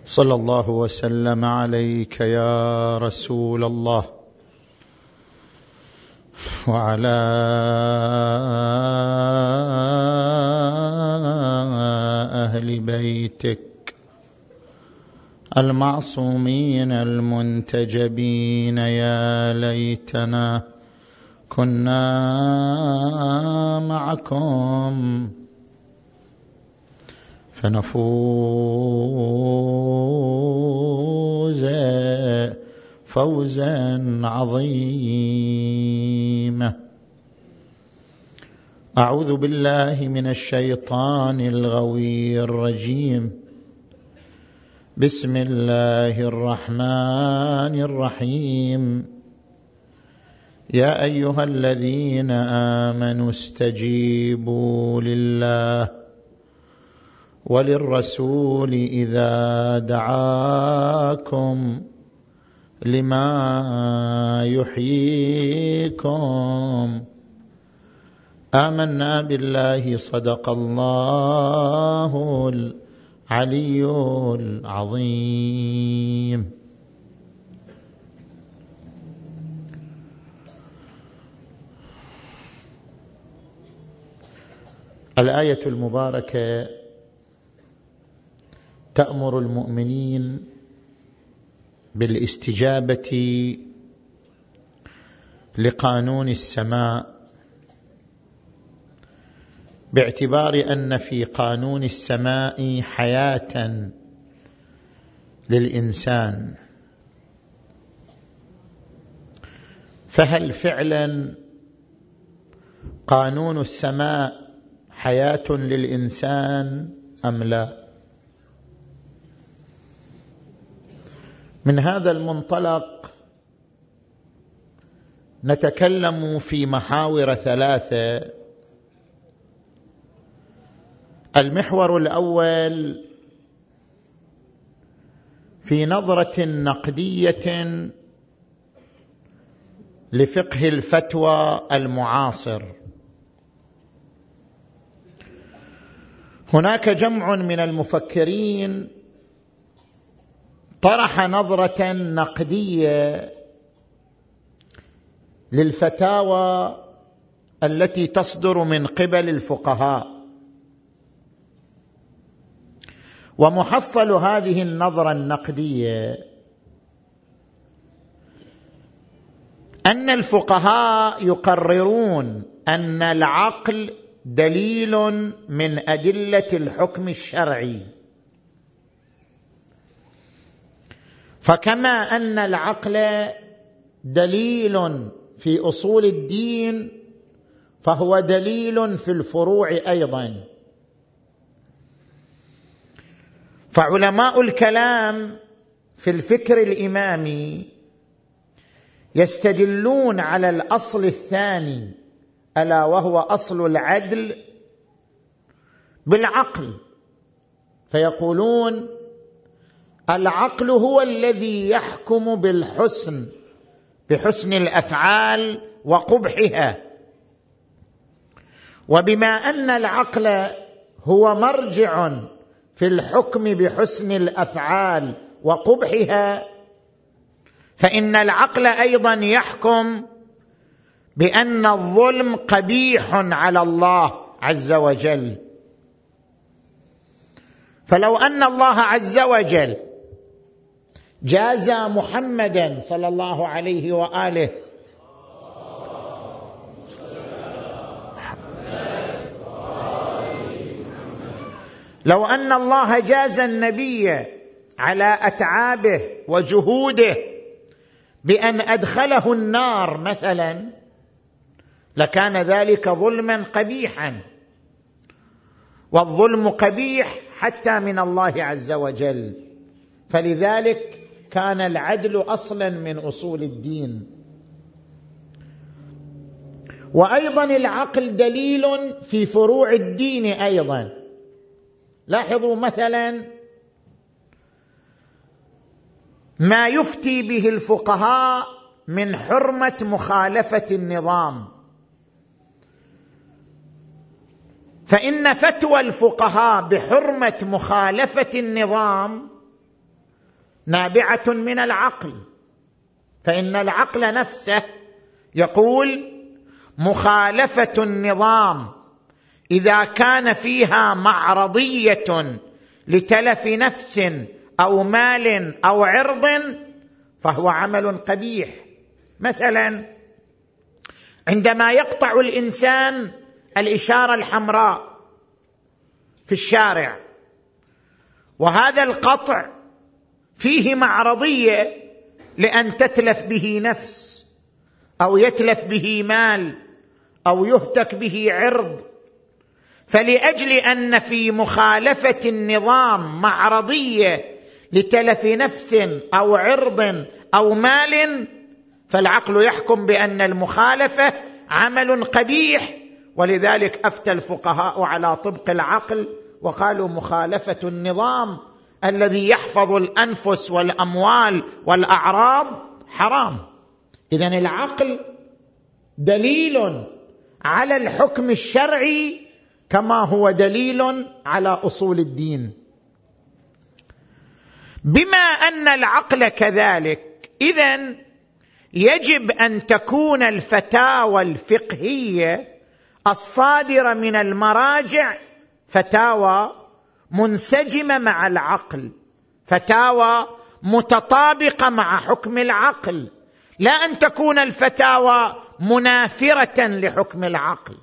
صلى الله وسلم عليك يا رسول الله وعلى أهل بيتك المعصومين المنتجبين. يا ليتنا كنا معكم فنفوز فوزا عظيما. أعوذ بالله من الشيطان الغوي الرجيم. بسم الله الرحمن الرحيم. يا أيها الذين آمنوا استجيبوا لله وللرسول إذا دعاكم لما يحييكم. آمنا بالله صدق الله العلي العظيم. الآية المباركة تأمر المؤمنين بالاستجابة لقانون السماء، باعتبار أن في قانون السماء حياة للإنسان. فهل فعلا قانون السماء حياة للإنسان أم لا؟ من هذا المنطلق نتكلم في محاور ثلاثة. المحور الأول في نظرة نقدية لفقه الفتوى المعاصر. هناك جمع من المفكرين طرح نظرة نقدية للفتاوى التي تصدر من قبل الفقهاء، ومحصل هذه النظرة النقدية أن الفقهاء يقررون أن العقل دليل من أدلة الحكم الشرعي، فكما أن العقل دليل في أصول الدين فهو دليل في الفروع أيضا. فعلماء الكلام في الفكر الإمامي يستدلون على الأصل الثاني ألا وهو أصل العدل بالعقل، فيقولون العقل هو الذي يحكم بالحسن، بحسن الأفعال وقبحها. وبما أن العقل هو مرجع في الحكم بحسن الأفعال وقبحها، فإن العقل أيضا يحكم بأن الظلم قبيح على الله عز وجل. فلو أن الله عز وجل جاز محمدا صلى الله عليه وآله لو أن الله جاز النبي على أتعابه وجهوده بأن أدخله النار مثلا، لكان ذلك ظلما قبيحا، والظلم قبيح حتى من الله عز وجل. فلذلك كان العدل أصلا من أصول الدين. وأيضا العقل دليل في فروع الدين أيضا. لاحظوا مثلا ما يفتي به الفقهاء من حرمة مخالفة النظام، فإن فتوى الفقهاء بحرمة مخالفة النظام نابعة من العقل، فإن العقل نفسه يقول مخالفة النظام إذا كان فيها معرضية لتلف نفس أو مال أو عرض فهو عمل قبيح. مثلا عندما يقطع الإنسان الإشارة الحمراء في الشارع، وهذا القطع فيه معرضية لأن تتلف به نفس أو يتلف به مال أو يهتك به عرض، فلأجل أن في مخالفة النظام معرضية لتلف نفس أو عرض أو مال، فالعقل يحكم بأن المخالفة عمل قبيح، ولذلك أفتى الفقهاء على طبق العقل وقالوا مخالفة النظام الذي يحفظ الأنفس والأموال والأعراض حرام. إذن العقل دليل على الحكم الشرعي كما هو دليل على أصول الدين. بما أن العقل كذلك، إذن يجب أن تكون الفتاوى الفقهية الصادرة من المراجع فتاوى منسجمة مع العقل، فتاوى متطابقة مع حكم العقل، لا أن تكون الفتاوى منافرة لحكم العقل.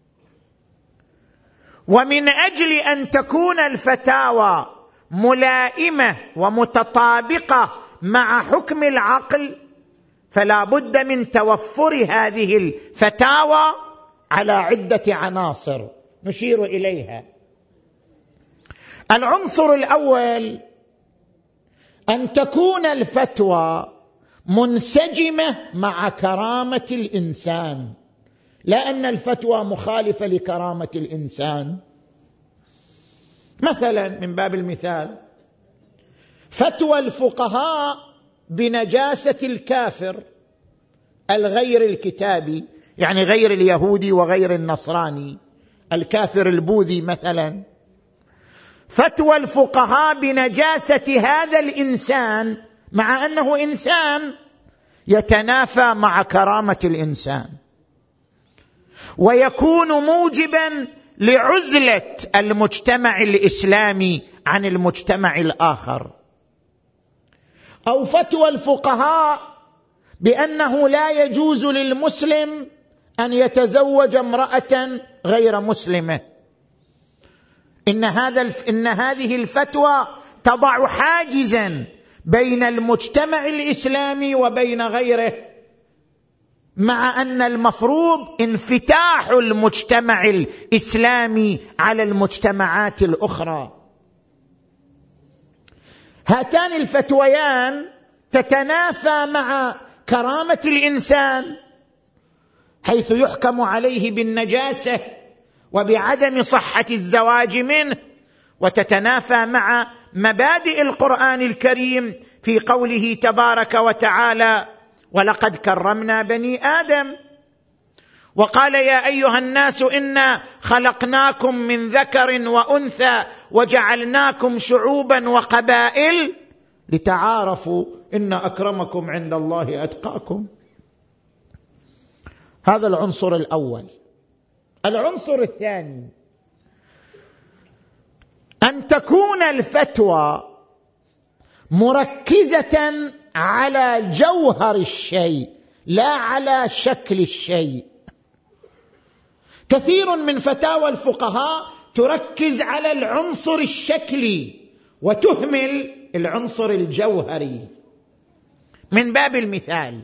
ومن أجل أن تكون الفتاوى ملائمة ومتطابقة مع حكم العقل فلا بد من توفر هذه الفتاوى على عدة عناصر نشير إليها. العنصر الأول أن تكون الفتوى منسجمة مع كرامة الإنسان، لا أن الفتوى مخالفة لكرامة الإنسان. مثلا من باب المثال فتوى الفقهاء بنجاسة الكافر الغير الكتابي، يعني غير اليهودي وغير النصراني، الكافر البوذي مثلا، فتوى الفقهاء بنجاسة هذا الإنسان مع أنه إنسان يتنافى مع كرامة الإنسان، ويكون موجبا لعزلة المجتمع الإسلامي عن المجتمع الآخر. أو فتوى الفقهاء بأنه لا يجوز للمسلم أن يتزوج امرأة غير مسلمة، إن هذه الفتوى تضع حاجزا بين المجتمع الإسلامي وبين غيره، مع أن المفروض انفتاح المجتمع الإسلامي على المجتمعات الأخرى. هاتان الفتويان تتنافى مع كرامة الإنسان حيث يحكم عليه بالنجاسة وبعدم صحة الزواج منه، وتتنافى مع مبادئ القرآن الكريم في قوله تبارك وتعالى ولقد كرمنا بني آدم، وقال يا أيها الناس إنا خلقناكم من ذكر وأنثى وجعلناكم شعوبا وقبائل لتعارفوا إن أكرمكم عند الله أتقاكم. هذا العنصر الأول. العنصر الثاني أن تكون الفتوى مركزة على جوهر الشيء لا على شكل الشيء. كثير من فتاوى الفقهاء تركز على العنصر الشكلي وتهمل العنصر الجوهري. من باب المثال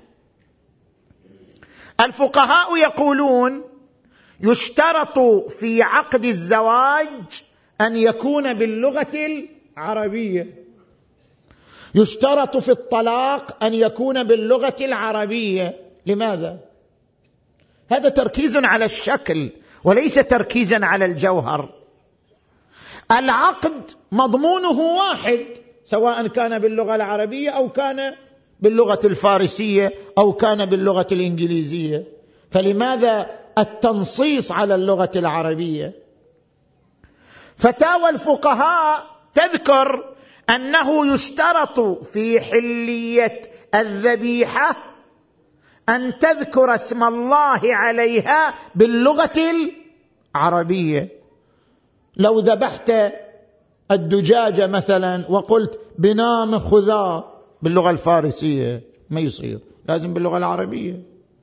الفقهاء يقولون يشترط في عقد الزواج أن يكون باللغة العربية، يشترط في الطلاق أن يكون باللغة العربية. لماذا؟ هذا تركيز على الشكل وليس تركيزا على الجوهر. العقد مضمونه واحد سواء كان باللغة العربية أو كان باللغة الفارسية أو كان باللغة الإنجليزية، فلماذا التنصيص على اللغة العربية؟ فتاوى الفقهاء تذكر أنه يشترط في حلية الذبيحة أن تذكر اسم الله عليها باللغة العربية. لو ذبحت الدجاجة مثلا وقلت بنام خذا باللغة الفارسية ما يصير، لازم باللغة العربية.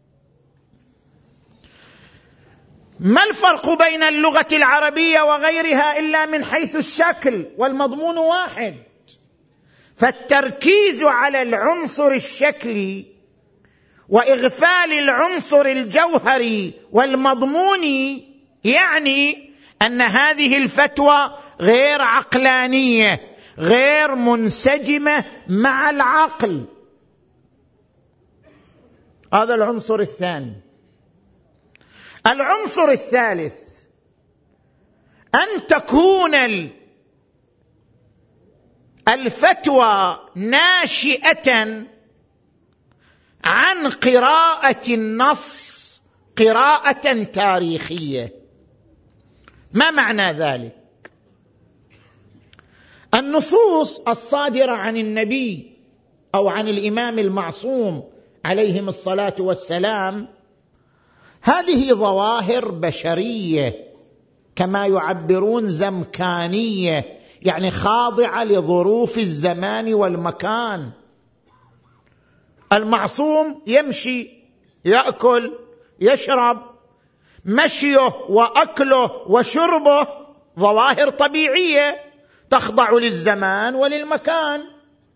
ما الفرق بين اللغة العربية وغيرها إلا من حيث الشكل، والمضمون واحد. فالتركيز على العنصر الشكلي وإغفال العنصر الجوهري والمضموني يعني أن هذه الفتوى غير عقلانية، غير منسجمة مع العقل. هذا العنصر الثاني. العنصر الثالث أن تكون الفتوى ناشئة عن قراءة النص قراءة تاريخية. ما معنى ذلك؟ النصوص الصادرة عن النبي أو عن الإمام المعصوم عليهم الصلاة والسلام هذه ظواهر بشرية كما يعبرون زمكانية، يعني خاضعة لظروف الزمان والمكان. المعصوم يمشي، يأكل، يشرب، مشيه وأكله وشربه ظواهر طبيعية تخضع للزمان وللمكان.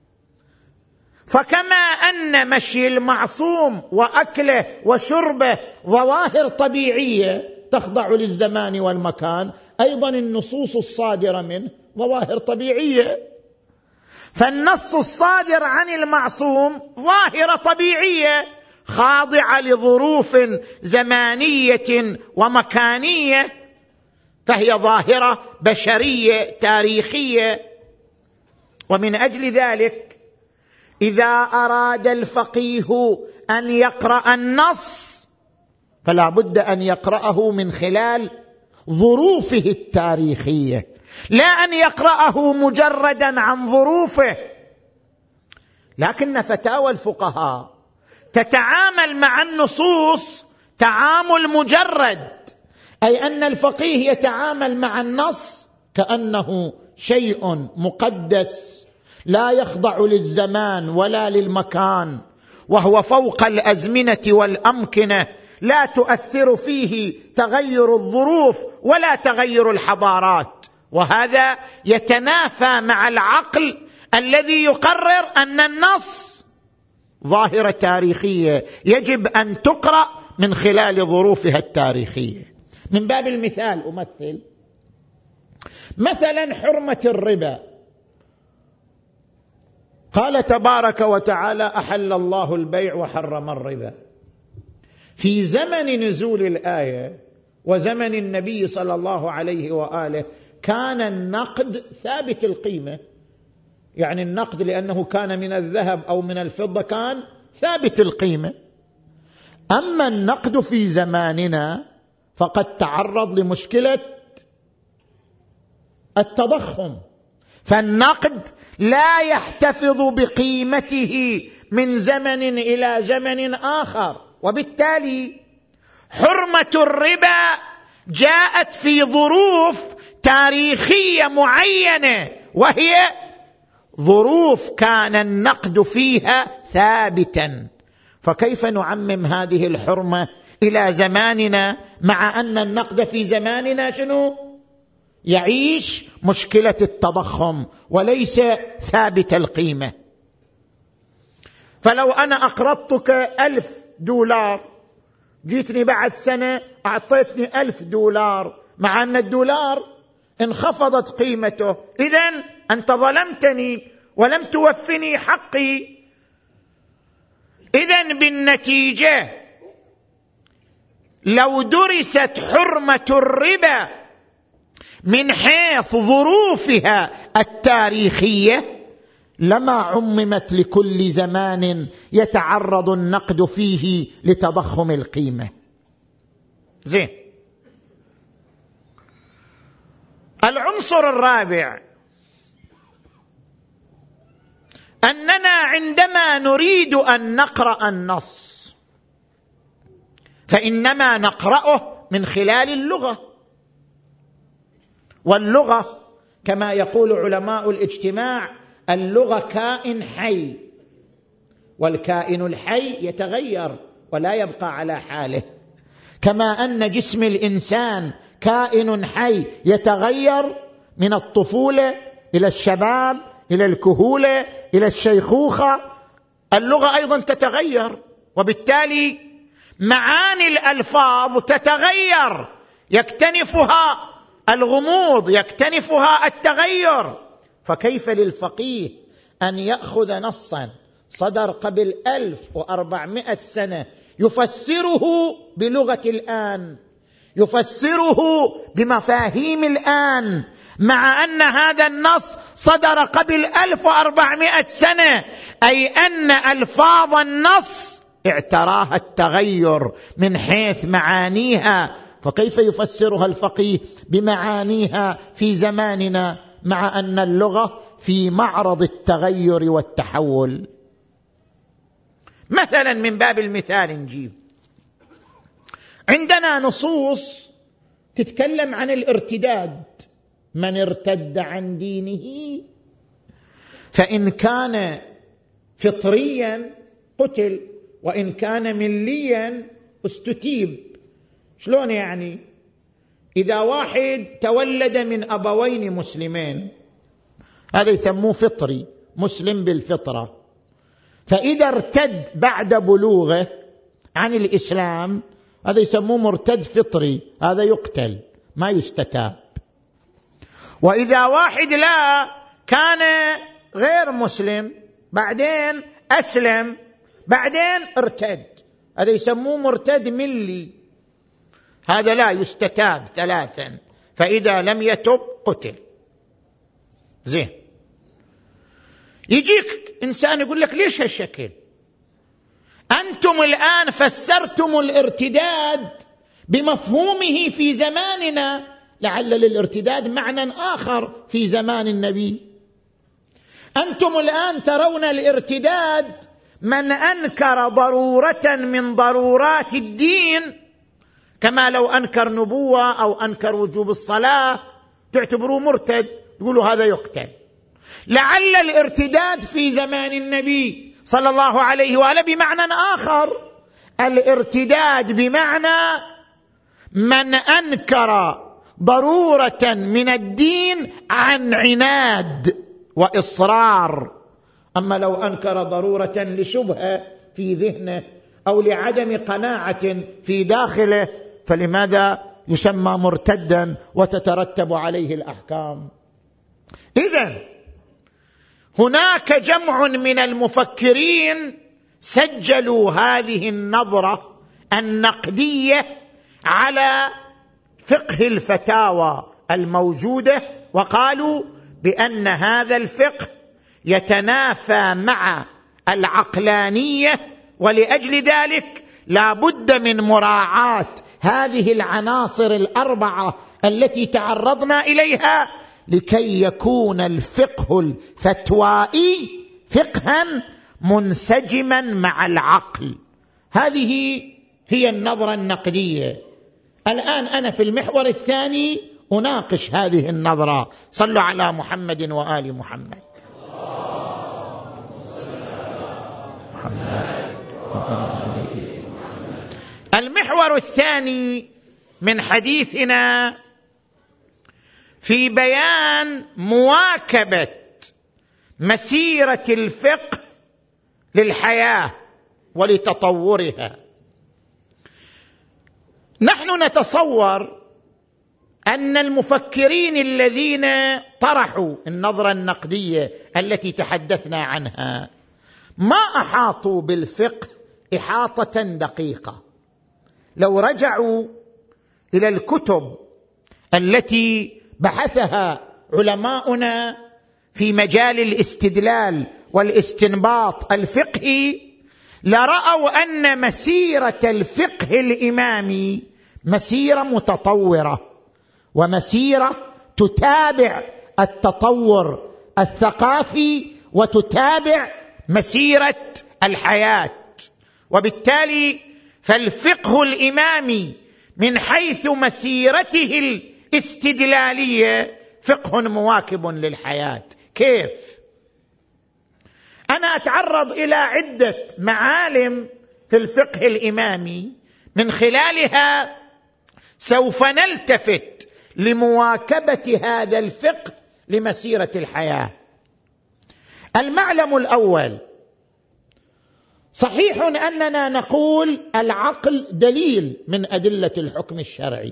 فكما أن مشي المعصوم وأكله وشربه ظواهر طبيعية تخضع للزمان والمكان، أيضا النصوص الصادرة منه ظواهر طبيعية. فالنص الصادر عن المعصوم ظاهرة طبيعية خاضعة لظروف زمانية ومكانية، فهي ظاهرة بشرية تاريخية. ومن أجل ذلك إذا أراد الفقيه أن يقرأ النص فلا بد أن يقرأه من خلال ظروفه التاريخية، لا أن يقرأه مجردا عن ظروفه. لكن فتاوى الفقهاء تتعامل مع النصوص تعامل مجرد، أي أن الفقيه يتعامل مع النص كأنه شيء مقدس لا يخضع للزمان ولا للمكان، وهو فوق الأزمنة والأمكنة، لا تؤثر فيه تغير الظروف ولا تغير الحضارات. وهذا يتنافى مع العقل الذي يقرر أن النص ظاهرة تاريخية يجب أن تقرأ من خلال ظروفها التاريخية. من باب المثال مثلا حرمة الربا. قال تبارك وتعالى: أحل الله البيع وحرم الربا. في زمن نزول الآية وزمن النبي صلى الله عليه وآله كان النقد ثابت القيمة، يعني النقد لأنه كان من الذهب أو من الفضة كان ثابت القيمة. أما النقد في زماننا فقد تعرض لمشكلة التضخم، فالنقد لا يحتفظ بقيمته من زمن إلى زمن آخر، وبالتالي حرمة الربا جاءت في ظروف تاريخية معينة، وهي ظروف كان النقد فيها ثابتا. فكيف نعمم هذه الحرمة إلى زماننا مع أن النقد في زماننا يعيش مشكلة التضخم وليس ثابت القيمة؟ فلو أنا أقرضتك $1000، جيتني بعد سنة أعطيتني $1000 مع أن الدولار انخفضت قيمته، إذن أنت ظلمتني ولم توفني حقي. إذن بالنتيجة لو درست حرمة الربا من حيث ظروفها التاريخية لما عممت لكل زمان يتعرض النقد فيه لتضخم القيمة. زين. العنصر الرابع أننا عندما نريد أن نقرأ النص فإنما نقرأه من خلال اللغة، واللغة كما يقول علماء الاجتماع اللغة كائن حي، والكائن الحي يتغير ولا يبقى على حاله، كما أن جسم الإنسان كائن حي يتغير من الطفولة إلى الشباب إلى الكهولة إلى الشيخوخة، اللغة أيضا تتغير، وبالتالي معاني الألفاظ تتغير، يكتنفها الغموض، يكتنفها التغير. فكيف للفقيه أن يأخذ نصا صدر قبل 1400 سنة يفسره بلغة الآن، يفسره بمفاهيم الآن، مع أن هذا النص صدر قبل 1400 سنة، أي أن ألفاظ النص اعتراها التغير من حيث معانيها، فكيف يفسرها الفقيه بمعانيها في زماننا مع أن اللغة في معرض التغير والتحول؟ مثلا من باب المثال نجيب عندنا نصوص تتكلم عن الارتداد، من ارتد عن دينه فإن كان فطريا قتل وإن كان مليا استتيب. شلون يعني؟ إذا واحد تولد من أبوين مسلمين هذا يسموه فطري، مسلم بالفطرة، فإذا ارتد بعد بلوغه عن الإسلام هذا يسموه مرتد فطري، هذا يقتل ما يستتاب. وإذا واحد لا كان غير مسلم بعدين أسلم بعدين ارتد هذا يسموه مرتد ملي، هذا لا يستتاب 3، فإذا لم يتب قتل. زين، يجيك إنسان يقول لك ليش هالشكل؟ أنتم الآن فسرتم الارتداد بمفهومه في زماننا، لعل للارتداد معنى آخر في زمان النبي. أنتم الآن ترون الارتداد من أنكر ضرورة من ضرورات الدين، كما لو أنكر نبوة أو أنكر وجوب الصلاة تعتبروه مرتد، تقولوا هذا يقتل. لعل الارتداد في زمان النبي صلى الله عليه وآله بمعنى آخر، الارتداد بمعنى من أنكر ضرورة من الدين عن عناد وإصرار. أما لو أنكر ضرورة لشبهة في ذهنه أو لعدم قناعة في داخله فلماذا يسمى مرتدا وتترتب عليه الأحكام؟ إذن هناك جمع من المفكرين سجلوا هذه النظرة النقدية على فقه الفتاوى الموجودة، وقالوا بأن هذا الفقه يتنافى مع العقلانية، ولأجل ذلك لا بد من مراعاة هذه العناصر 4 التي تعرضنا إليها لكي يكون الفقه الفتوائي فقها منسجما مع العقل. هذه هي النظرة النقدية. الآن أنا في المحور الثاني أناقش هذه النظرة. صلوا على محمد وآل محمد. المحور الثاني من حديثنا في بيان مواكبة مسيرة الفقه للحياة ولتطورها. نحن نتصور أن المفكرين الذين طرحوا النظرة النقدية التي تحدثنا عنها ما أحاطوا بالفقه إحاطة دقيقة. لو رجعوا إلى الكتب التي بحثها علماؤنا في مجال الاستدلال والاستنباط الفقهي لرأوا أن مسيرة الفقه الإمامي مسيرة متطورة، ومسيرة تتابع التطور الثقافي وتتابع مسيرة الحياة. وبالتالي فالفقه الإمامي من حيث مسيرته الاستدلالية فقه مواكب للحياة. كيف؟ أنا أتعرض إلى عدة معالم في الفقه الإمامي من خلالها سوف نلتفت لمواكبة هذا الفقه لمسيرة الحياة. المعلم الأول: صحيح أننا نقول العقل دليل من أدلة الحكم الشرعي.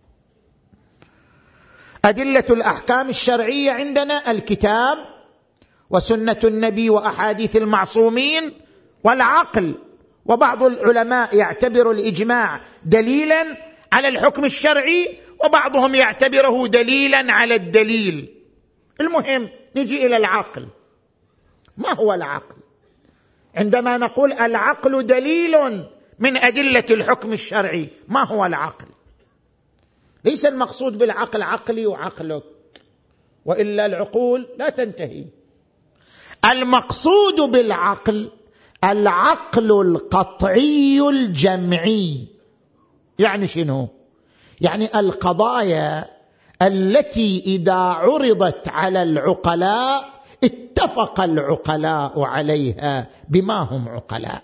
أدلة الأحكام الشرعية عندنا الكتاب وسنة النبي وأحاديث المعصومين والعقل، وبعض العلماء يعتبر الإجماع دليلا على الحكم الشرعي وبعضهم يعتبره دليلا على الدليل. المهم نجي إلى العقل. ما هو العقل؟ عندما نقول العقل دليل من أدلة الحكم الشرعي، ما هو العقل؟ ليس المقصود بالعقل عقلي وعقلك، وإلا العقول لا تنتهي. المقصود بالعقل العقل القطعي الجمعي. يعني شنو؟ يعني القضايا التي إذا عرضت على العقلاء اتفق العقلاء عليها بما هم عقلاء.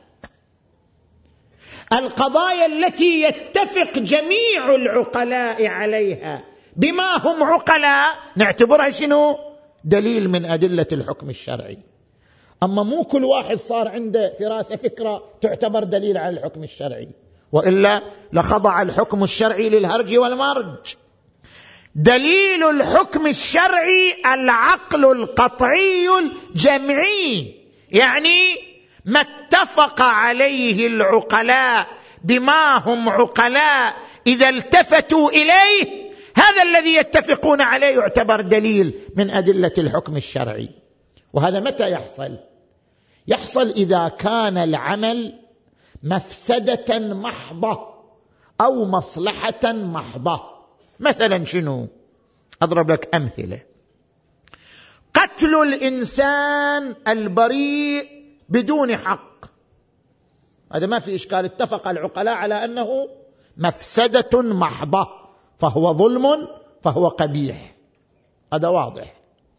القضايا التي يتفق جميع العقلاء عليها بما هم عقلاء نعتبرها شنو؟ دليل من أدلة الحكم الشرعي. أما مو كل واحد صار عنده في راسه فكرة تعتبر دليل على الحكم الشرعي، وإلا لخضع الحكم الشرعي للهرج والمرج. دليل الحكم الشرعي العقل القطعي الجمعي، يعني ما اتفق عليه العقلاء بما هم عقلاء إذا التفتوا إليه هذا الذي يتفقون عليه يعتبر دليل من أدلة الحكم الشرعي. وهذا متى يحصل؟ يحصل إذا كان العمل مفسدة محضة أو مصلحة محضة. مثلا شنو؟ أضرب لك أمثلة. قتل الإنسان البريء بدون حق، هذا ما في إشكال، اتفق العقلاء على أنه مفسدة محضة، فهو ظلم، فهو قبيح، هذا واضح.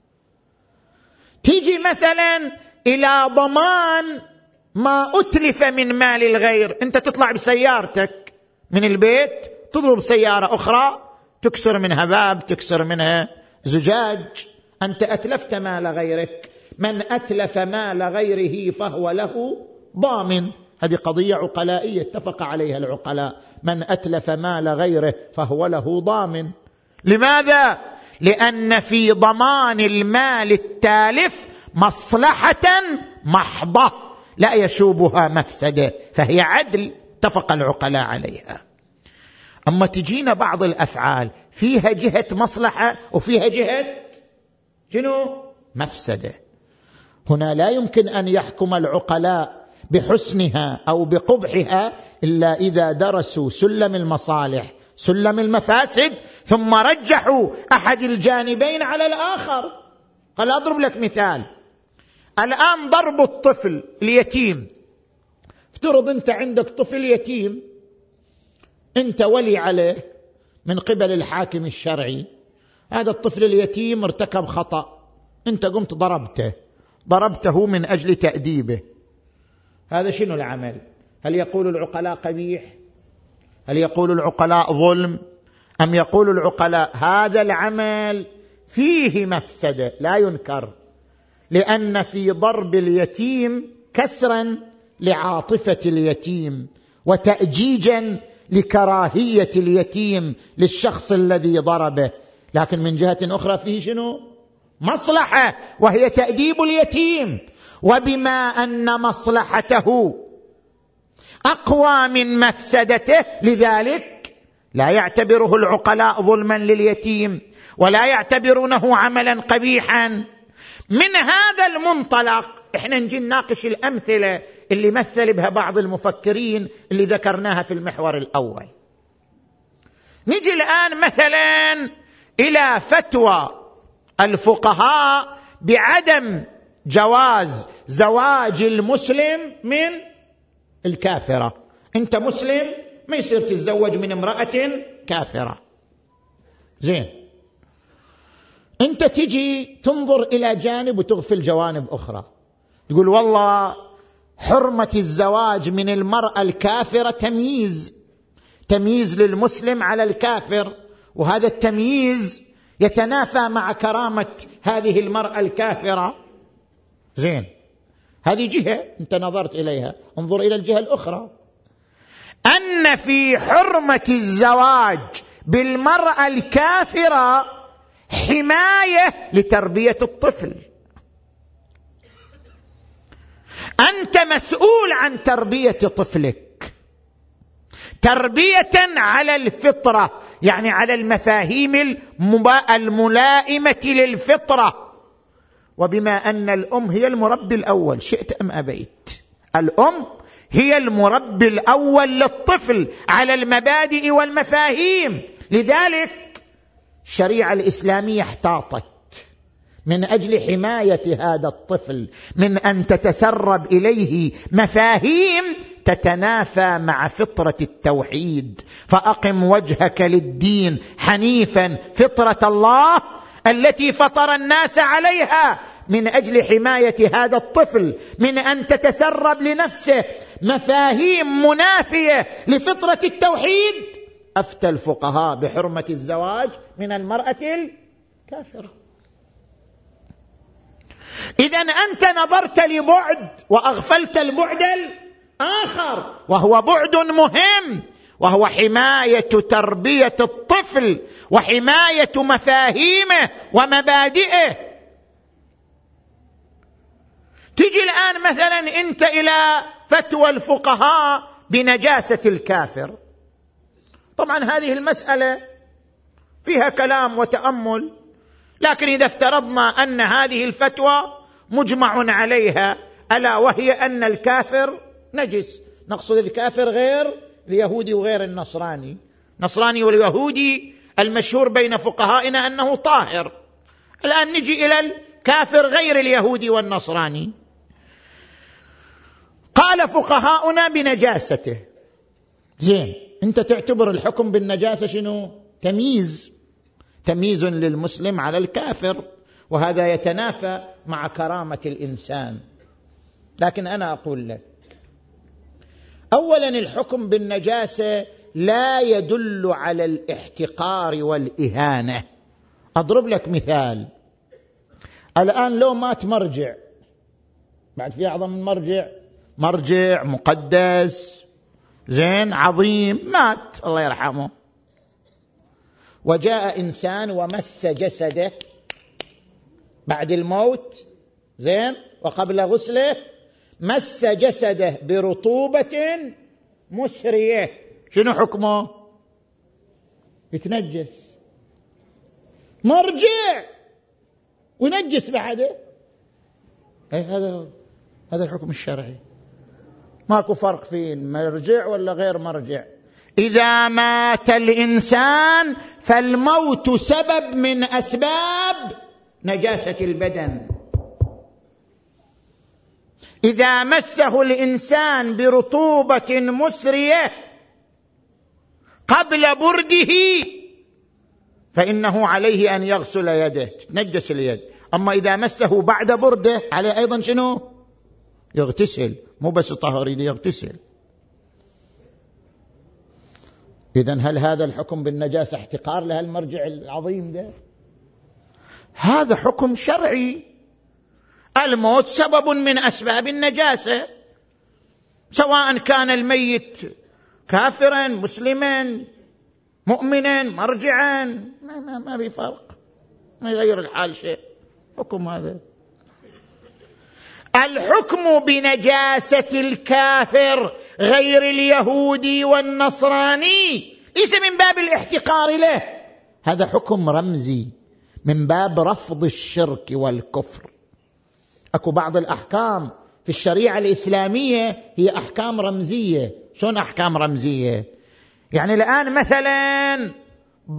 تيجي مثلا إلى ضمان ما أتلف من مال الغير، أنت تطلع بسيارتك من البيت تضرب سيارة أخرى تكسر منها باب، تكسر منها زجاج، أنت أتلفت مال غيرك. من أتلف مال غيره فهو له ضامن، هذه قضية عقلائية اتفق عليها العقلاء، من أتلف مال غيره فهو له ضامن. لماذا؟ لأن في ضمان المال التالف مصلحة محضة لا يشوبها مفسدة، فهي عدل اتفق العقلاء عليها. أما تجينا بعض الأفعال فيها جهة مصلحة وفيها جهة شنو؟ مفسدة. هنا لا يمكن أن يحكم العقلاء بحسنها أو بقبحها إلا إذا درسوا سلم المصالح سلم المفاسد ثم رجحوا أحد الجانبين على الآخر. قال أضرب لك مثال. الآن ضرب الطفل اليتيم، افترض أنت عندك طفل يتيم أنت ولي عليه من قبل الحاكم الشرعي، هذا الطفل اليتيم ارتكب خطأ، أنت قمت ضربته من أجل تأديبه، هذا شنو العمل؟ هل يقول العقلاء قبيح؟ هل يقول العقلاء ظلم؟ أم يقول العقلاء هذا العمل فيه مفسدة لا ينكر، لأن في ضرب اليتيم كسرا لعاطفة اليتيم وتأجيجا لكراهية اليتيم للشخص الذي ضربه، لكن من جهة أخرى فيه شنو؟ مصلحة، وهي تأديب اليتيم. وبما أن مصلحته أقوى من مفسدته لذلك لا يعتبره العقلاء ظلما لليتيم ولا يعتبرونه عملا قبيحا. من هذا المنطلق احنا نجي نناقش الأمثلة اللي مثل بها بعض المفكرين اللي ذكرناها في المحور الأول. نجي الآن مثلا إلى فتوى الفقهاء بعدم جواز زواج المسلم من الكافرة. أنت مسلم ما يصير تتزوج من امرأة كافرة. زين، أنت تجي تنظر إلى جانب وتغفل جوانب أخرى، تقول والله حرمة الزواج من المرأة الكافرة تمييز للمسلم على الكافر، وهذا التمييز يتنافى مع كرامة هذه المرأة الكافرة. زين، هذه جهة أنت نظرت إليها، انظر إلى الجهة الأخرى، أن في حرمة الزواج بالمرأة الكافرة حماية لتربية الطفل. أنت مسؤول عن تربية طفلك تربية على الفطرة، يعني على المفاهيم الملائمة للفطرة. وبما أن الأم هي المربي الأول شئت أم أبيت، الأم هي المربي الأول للطفل على المبادئ والمفاهيم، لذلك الشريعة الإسلامية احتاطت من أجل حماية هذا الطفل من أن تتسرب إليه مفاهيم تتنافى مع فطرة التوحيد. فأقم وجهك للدين حنيفا فطرة الله التي فطر الناس عليها، من أجل حماية هذا الطفل من أن تتسرب لنفسه مفاهيم منافية لفطرة التوحيد. أفتى الفقهاء بحرمة الزواج من المرأة الكافرة. إذن أنت نظرت لبعد وأغفلت البعد الآخر، وهو بعد مهم، وهو حماية تربية الطفل وحماية مفاهيمه ومبادئه. تجي الآن مثلا أنت إلى فتوى الفقهاء بنجاسة الكافر. طبعا هذه المسألة فيها كلام وتأمل، لكن إذا افترضنا أن هذه الفتوى مجمع عليها، ألا وهي أن الكافر نجس، نقصد الكافر غير اليهودي وغير النصراني. النصراني واليهودي المشهور بين فقهائنا أنه طاهر، الآن نجي إلى الكافر غير اليهودي والنصراني. قال فقهاؤنا بنجاسته. زين، أنت تعتبر الحكم بالنجاسة شنو؟ تمييز للمسلم على الكافر، وهذا يتنافى مع كرامة الإنسان. لكن أنا أقول لك، أولا الحكم بالنجاسة لا يدل على الاحتقار والإهانة. أضرب لك مثال، الآن لو مات مرجع، بعد في أعظم من مرجع مقدس زين عظيم، مات الله يرحمه، وجاء إنسان ومس جسده بعد الموت زين وقبل غسله، مس جسده برطوبة مسرية، شنو حكمه؟ يتنجس، مرجع ونجس بعده. هذا الحكم الشرعي، ماكو فرق في مرجع ولا غير مرجع. إذا مات الإنسان فالموت سبب من أسباب نجاسة البدن. إذا مسه الإنسان برطوبة مسرية قبل برده فإنه عليه أن يغسل يده، تنجس اليد. أما إذا مسه بعد برده عليه أيضا شنو؟ يغتسل، مو بس طهر، يغتسل. إذن هل هذا الحكم بالنجاسة احتقار لهالمرجع العظيم ده؟ هذا حكم شرعي، الموت سبب من أسباب النجاسة، سواء كان الميت كافرا مسلما مؤمنا مرجعا، ما في فرق، ما يغير الحال شيء. حكم هذا. الحكم بنجاسة الكافر غير اليهودي والنصراني ليس من باب الاحتقار له، هذا حكم رمزي من باب رفض الشرك والكفر. أكو بعض الأحكام في الشريعة الإسلامية هي أحكام رمزية. شون أحكام رمزية؟ يعني الآن مثلا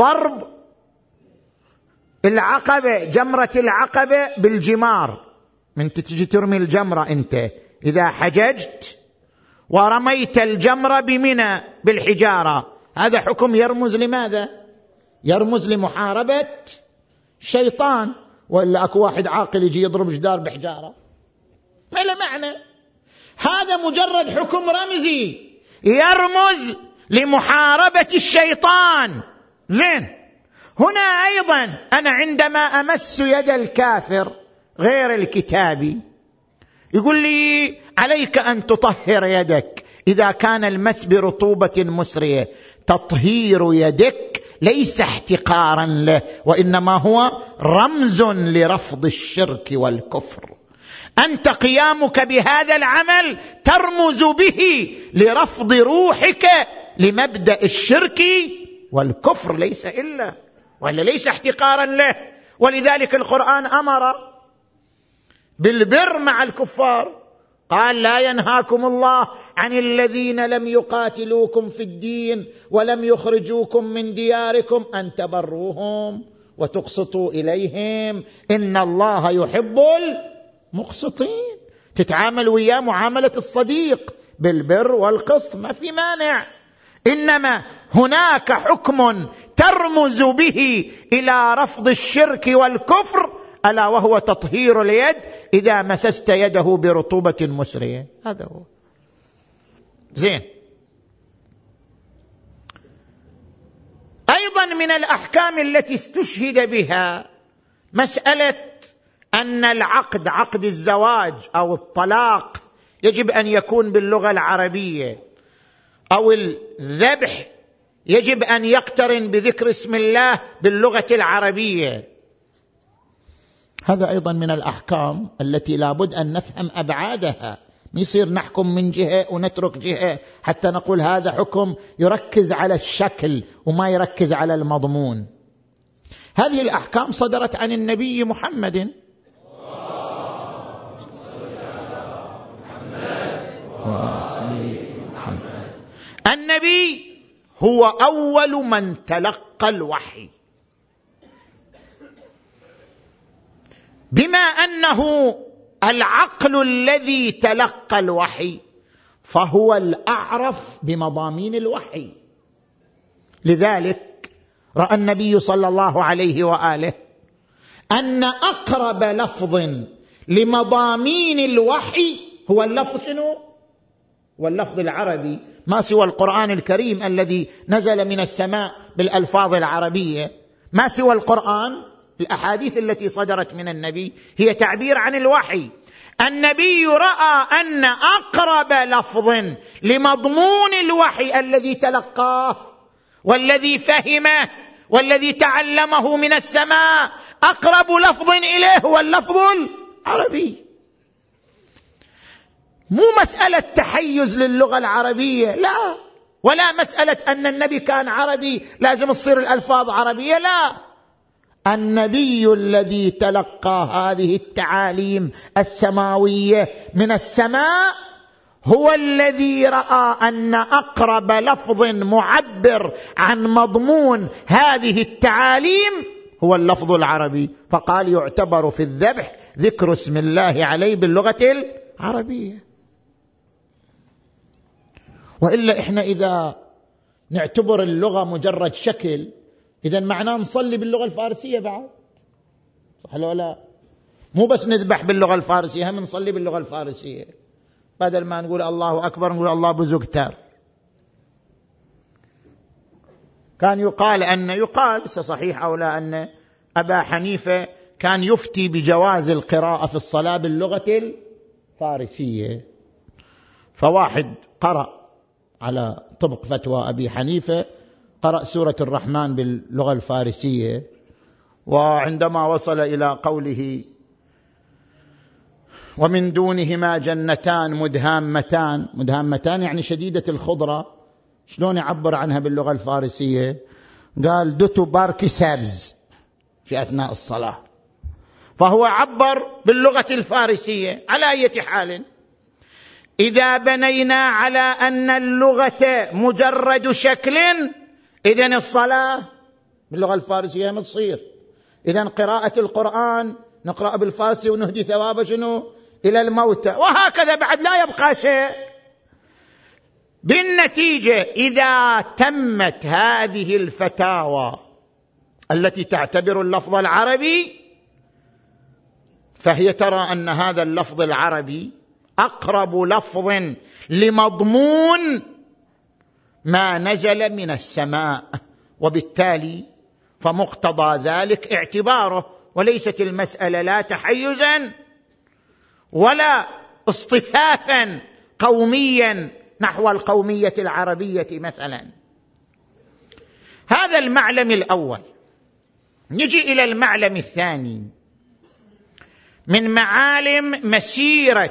ضرب العقبة، جمرة العقبة بالجمار، من تجي ترمي الجمرة أنت إذا حججت ورميت الجمرة بمنى بالحجارة، هذا حكم يرمز لماذا؟ يرمز لمحاربة الشيطان، وإلا أكو واحد عاقل يجي يضرب جدار بحجارة؟ ما له معنى. هذا مجرد حكم رمزي يرمز لمحاربة الشيطان. زين، هنا أيضا أنا عندما أمس يد الكافر غير الكتابي يقول لي عليك أن تطهر يدك إذا كان المس برطوبة مسرية. تطهير يدك ليس احتقارا له، وإنما هو رمز لرفض الشرك والكفر. أنت قيامك بهذا العمل ترمز به لرفض روحك لمبدأ الشرك والكفر، ليس إلا، ولا ليس احتقارا له. ولذلك القرآن أمر بالبر مع الكفار، قال لا ينهاكم الله عن الذين لم يقاتلوكم في الدين ولم يخرجوكم من دياركم أن تبروهم وتقسطوا إليهم إن الله يحب المقسطين. تتعامل وياه معاملة الصديق بالبر والقسط، ما في مانع. إنما هناك حكم ترمز به إلى رفض الشرك والكفر، ألا وهو تطهير اليد إذا مسست يده برطوبة مسرية. هذا هو. زين، أيضا من الأحكام التي استشهد بها مسألة أن العقد، عقد الزواج أو الطلاق، يجب أن يكون باللغة العربية، أو الذبح يجب أن يقترن بذكر اسم الله باللغة العربية. هذا أيضا من الأحكام التي لابد أن نفهم أبعادها، يصير نحكم من جهة ونترك جهة حتى نقول هذا حكم يركز على الشكل وما يركز على المضمون. هذه الأحكام صدرت عن النبي محمد. النبي هو أول من تلقى الوحي، بما أنه العقل الذي تلقى الوحي فهو الأعرف بمضامين الوحي. لذلك رأى النبي صلى الله عليه وآله أن أقرب لفظ لمضامين الوحي هو اللفظ شنو؟ واللفظ العربي، ما سوى القرآن الكريم الذي نزل من السماء بالألفاظ العربية، ما سوى القرآن الأحاديث التي صدرت من النبي هي تعبير عن الوحي. النبي رأى أن أقرب لفظ لمضمون الوحي الذي تلقاه والذي فهمه والذي تعلمه من السماء، أقرب لفظ إليه هو اللفظ العربي. مو مسألة تحيز للغة العربية، لا، ولا مسألة أن النبي كان عربي لازم تصير الألفاظ عربية، لا. النبي الذي تلقى هذه التعاليم السماوية من السماء هو الذي رأى أن أقرب لفظ معبر عن مضمون هذه التعاليم هو اللفظ العربي، فقال يعتبر في الذبح ذكر اسم الله عليه باللغة العربية. وإلا إحنا إذا نعتبر اللغة مجرد شكل، إذن معناه نصلي باللغة الفارسية بعد، صح ولا لا؟ مو بس نذبح باللغة الفارسية، هم نصلي باللغة الفارسية، بدل ما نقول الله أكبر نقول الله بزكتر. كان يقال صحيح أو لا أن أبا حنيفة كان يفتي بجواز القراءة في الصلاة باللغة الفارسية. فواحد قرأ على طبق فتوى أبي حنيفة، قرأ سورة الرحمن باللغة الفارسية، وعندما وصل إلى قوله ومن دونهما جنتان مدهامتان، مدهامتان يعني شديدة الخضرة، شلون يعبر عنها باللغة الفارسية؟ قال دوتو باركي سابز في أثناء الصلاة، فهو عبر باللغة الفارسية. على أي حال، إذا بنينا على أن اللغة مجرد شكل، إذن الصلاة باللغة الفارسية ما تصير. إذن قراءة القرآن نقرأ بالفارسي ونهدي ثوابه شنو؟ إلى الموتى، وهكذا بعد لا يبقى شيء. بالنتيجة إذا تمت هذه الفتاوى التي تعتبر اللفظ العربي، فهي ترى أن هذا اللفظ العربي أقرب لفظ لمضمون ما نزل من السماء، وبالتالي فمقتضى ذلك اعتباره، وليست المسألة لا تحيزا ولا اصطفافا قوميا نحو القومية العربية مثلا. هذا المعلم الأول. نجي إلى المعلم الثاني من معالم مسيرة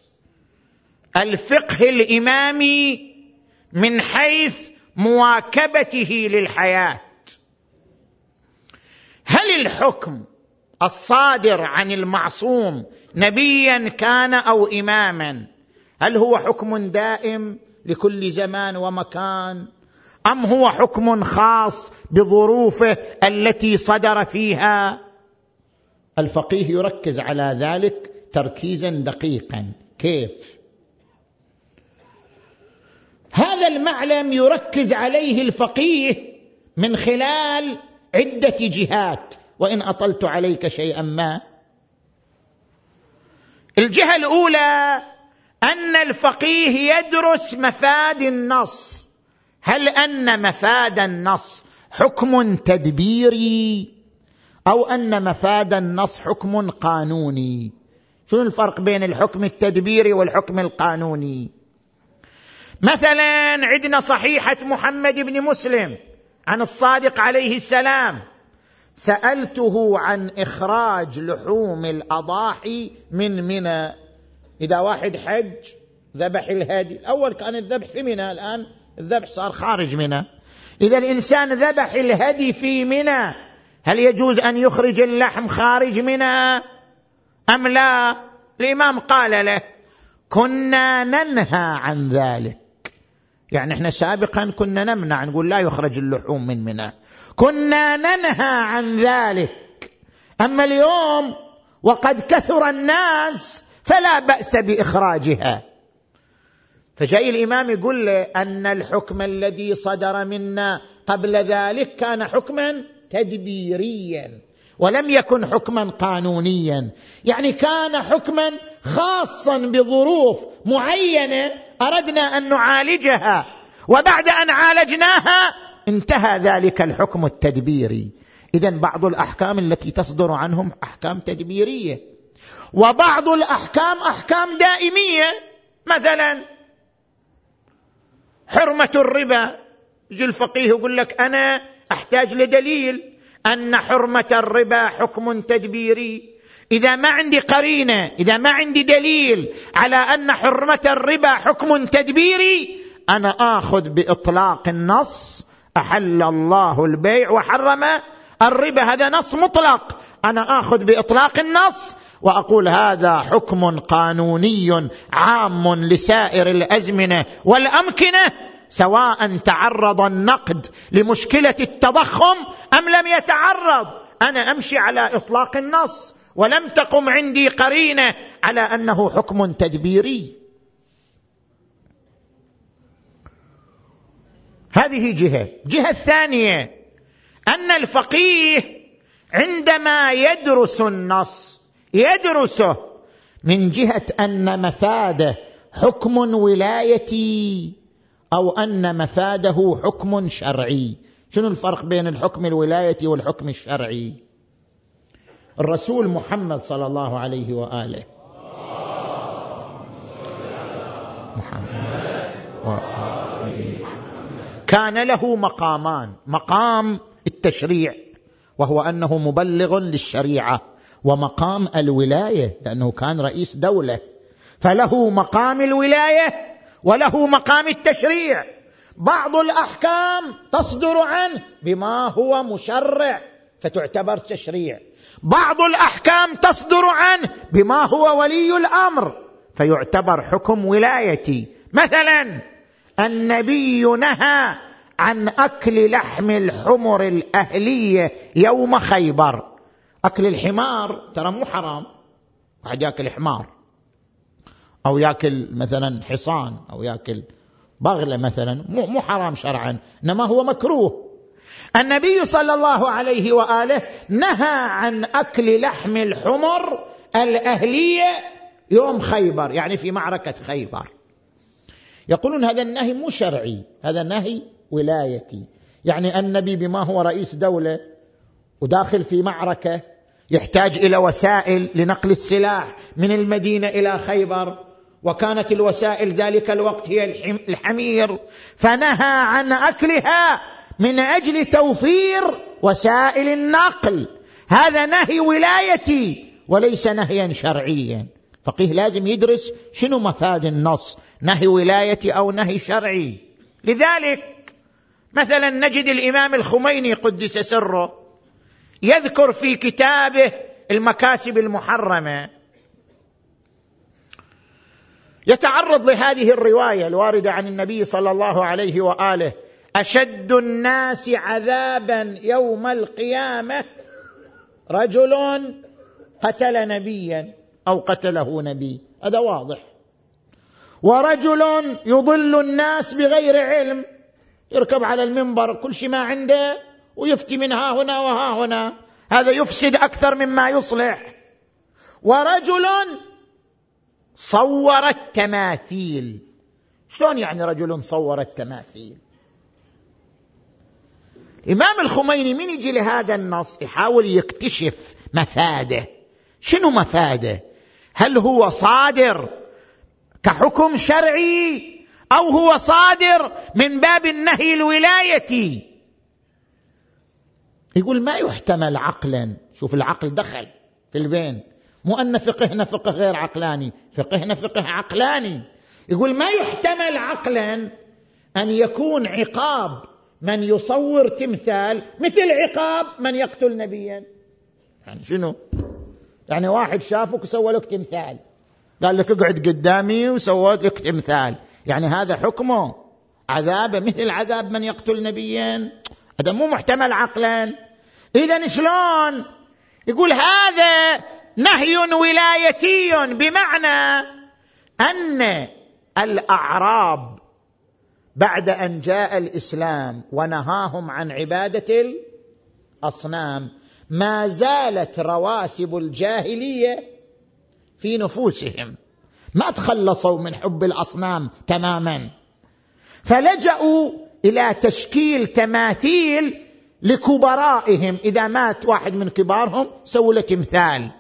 الفقه الإمامي من حيث مواكبته للحياة. هل الحكم الصادر عن المعصوم نبيا كان أو إماما، هل هو حكم دائم لكل زمان ومكان، أم هو حكم خاص بظروفه التي صدر فيها؟ الفقيه يركز على ذلك تركيزا دقيقا. كيف؟ هذا المعلم يركز عليه الفقيه من خلال عدة جهات، وإن أطلت عليك شيئا ما. الجهة الأولى أن الفقيه يدرس مفاد النص. هل أن مفاد النص حكم تدبيري أو أن مفاد النص حكم قانوني؟ شنو الفرق بين الحكم التدبيري والحكم القانوني؟ مثلا عندنا صحيحة محمد بن مسلم عن الصادق عليه السلام، سألته عن إخراج لحوم الأضاحي من منى. إذا واحد حج ذبح الهدي، الأول كان الذبح في منى، الآن الذبح صار خارج منى. إذا الإنسان ذبح الهدي في منى، هل يجوز أن يخرج اللحم خارج منى أم لا؟ الإمام قال له كنا ننهى عن ذلك، يعني احنا سابقا كنا نمنع، نقول لا يخرج اللحوم من منى، كنا ننهى عن ذلك، أما اليوم وقد كثر الناس فلا بأس بإخراجها. فجاء الإمام يقول له أن الحكم الذي صدر منا قبل ذلك كان حكما تدبيريا ولم يكن حكما قانونيا، يعني كان حكما خاصا بظروف معينة أردنا أن نعالجها، وبعد أن عالجناها انتهى ذلك الحكم التدبيري. إذن بعض الأحكام التي تصدر عنهم أحكام تدبيرية، وبعض الأحكام أحكام دائمية. مثلا حرمة الربا، يجي الفقيه يقول لك أنا أحتاج لدليل أن حرمة الربا حكم تدبيري. إذا ما عندي قرينة، إذا ما عندي دليل على أن حرمة الربا حكم تدبيري، أنا آخذ بإطلاق النص أحل الله البيع وحرم الربا، هذا نص مطلق، أنا آخذ بإطلاق النص وأقول هذا حكم قانوني عام لسائر الأزمنة والأمكنة، سواء تعرض النقد لمشكلة التضخم أم لم يتعرض، أنا أمشي على إطلاق النص ولم تقم عندي قرينة على أنه حكم تدبيري. هذه جهة. جهة الثانية أن الفقيه عندما يدرس النص يدرسه من جهة أن مفاده حكم ولايتي أو أن مفاده حكم شرعي. شنو الفرق بين الحكم الولايتي والحكم الشرعي؟ الرسول محمد صلى الله عليه وآله كان له مقامان: مقام التشريع وهو أنه مبلغ للشريعة، ومقام الولاية لأنه كان رئيس دولة، فله مقام الولاية وله مقام التشريع. بعض الأحكام تصدر عنه بما هو مشرع فتعتبر تشريع، بعض الأحكام تصدر عنه بما هو ولي الأمر فيعتبر حكم ولايتي. مثلا النبي نهى عن أكل لحم الحمر الأهلية يوم خيبر، أكل الحمار ترى مو حرام، واحد يأكل حمار أو يأكل مثلا حصان أو يأكل بغلة مثلا مو حرام شرعا، إنما هو مكروه. النبي صلى الله عليه وآله نهى عن أكل لحم الحمر الأهلية يوم خيبر، يعني في معركة خيبر. يقولون هذا النهي مو شرعي، هذا نهي ولايتي، يعني النبي بما هو رئيس دولة وداخل في معركة يحتاج إلى وسائل لنقل السلاح من المدينة إلى خيبر، وكانت الوسائل ذلك الوقت هي الحمير، فنهى عن أكلها من أجل توفير وسائل النقل. هذا نهي ولايتي وليس نهيا شرعيا. فقيه لازم يدرس شنو مفاد النص، نهي ولايتي أو نهي شرعي. لذلك مثلا نجد الإمام الخميني قدس سره يذكر في كتابه المكاسب المحرمة، يتعرض لهذه الرواية الواردة عن النبي صلى الله عليه وآله: أشد الناس عذابا يوم القيامة رجل قتل نبيا أو قتله نبي، هذا واضح، ورجل يضل الناس بغير علم، يركب على المنبر كل شيء ما عنده ويفتي من ها هنا وها هنا، هذا يفسد أكثر مما يصلح، ورجل صور التماثيل. شلون يعني رجل صور التماثيل؟ الإمام الخميني من يجي لهذا النص يحاول يكتشف مفاده. شنو مفاده؟ هل هو صادر كحكم شرعي أو هو صادر من باب النهي الولايتي؟ يقول ما يحتمل عقلا. شوف العقل دخل في البين، مو أن فقهنا فقه غير عقلاني، فقهنا فقه عقلاني. يقول ما يحتمل عقلا أن يكون عقاب من يصور تمثال مثل عقاب من يقتل نبيا. يعني شنو؟ يعني واحد شافك وسوى لك تمثال، قال لك اقعد قدامي وسوى لك تمثال، يعني هذا حكمه عذابه مثل عذاب من يقتل نبيا؟ هذا مو محتمل عقلا. إذن شلون؟ يقول هذا نهي ولايتي، بمعنى أن الأعراب بعد أن جاء الإسلام ونهاهم عن عبادة الأصنام ما زالت رواسب الجاهلية في نفوسهم، ما تخلصوا من حب الأصنام تماما، فلجأوا إلى تشكيل تماثيل لكبرائهم، إذا مات واحد من كبارهم سووا له تمثال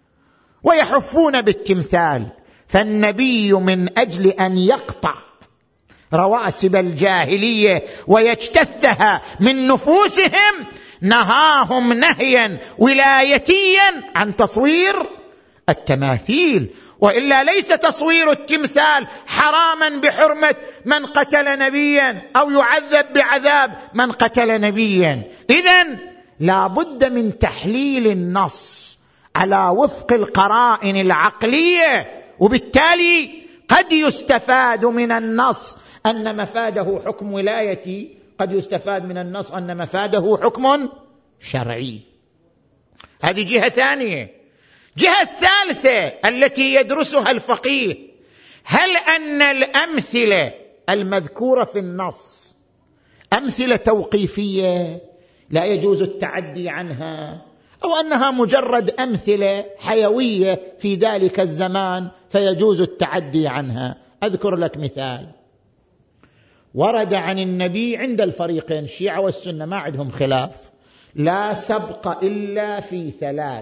ويحفون بالتمثال. فالنبي من أجل أن يقطع رواسب الجاهلية ويجتثها من نفوسهم نهاهم نهيا ولايتيا عن تصوير التماثيل، وإلا ليس تصوير التمثال حراما بحرمة من قتل نبيا أو يعذب بعذاب من قتل نبيا. إذن لا بد من تحليل النص على وفق القرائن العقلية، وبالتالي قد يستفاد من النص أن مفاده حكم ولايتي، قد يستفاد من النص أن مفاده حكم شرعي. هذه جهة ثانية. جهة الثالثة التي يدرسها الفقيه: هل أن الأمثلة المذكورة في النص أمثلة توقيفية لا يجوز التعدي عنها، أو أنها مجرد أمثلة حيوية في ذلك الزمان فيجوز التعدي عنها؟ أذكر لك مثال ورد عن النبي عند الفريقين الشيعة والسنة، ما عندهم خلاف: لا سبق إلا في ثلاث: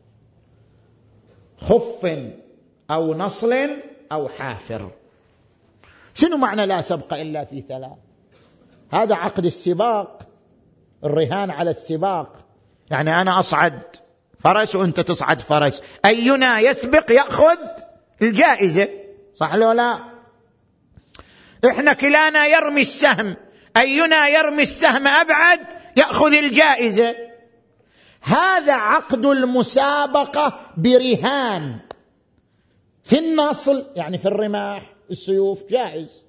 خف أو نصل أو حافر. شنو معنى لا سبق إلا في ثلاث؟ هذا عقد السباق، الرهان على السباق، يعني أنا أصعد فرس وأنت تصعد فرس، أينا يسبق يأخذ الجائزة، صح لو لا؟ إحنا كلانا يرمي السهم، أينا يرمي السهم أبعد يأخذ الجائزة. هذا عقد المسابقة برهان. في النصل يعني في الرماح السيوف جائز،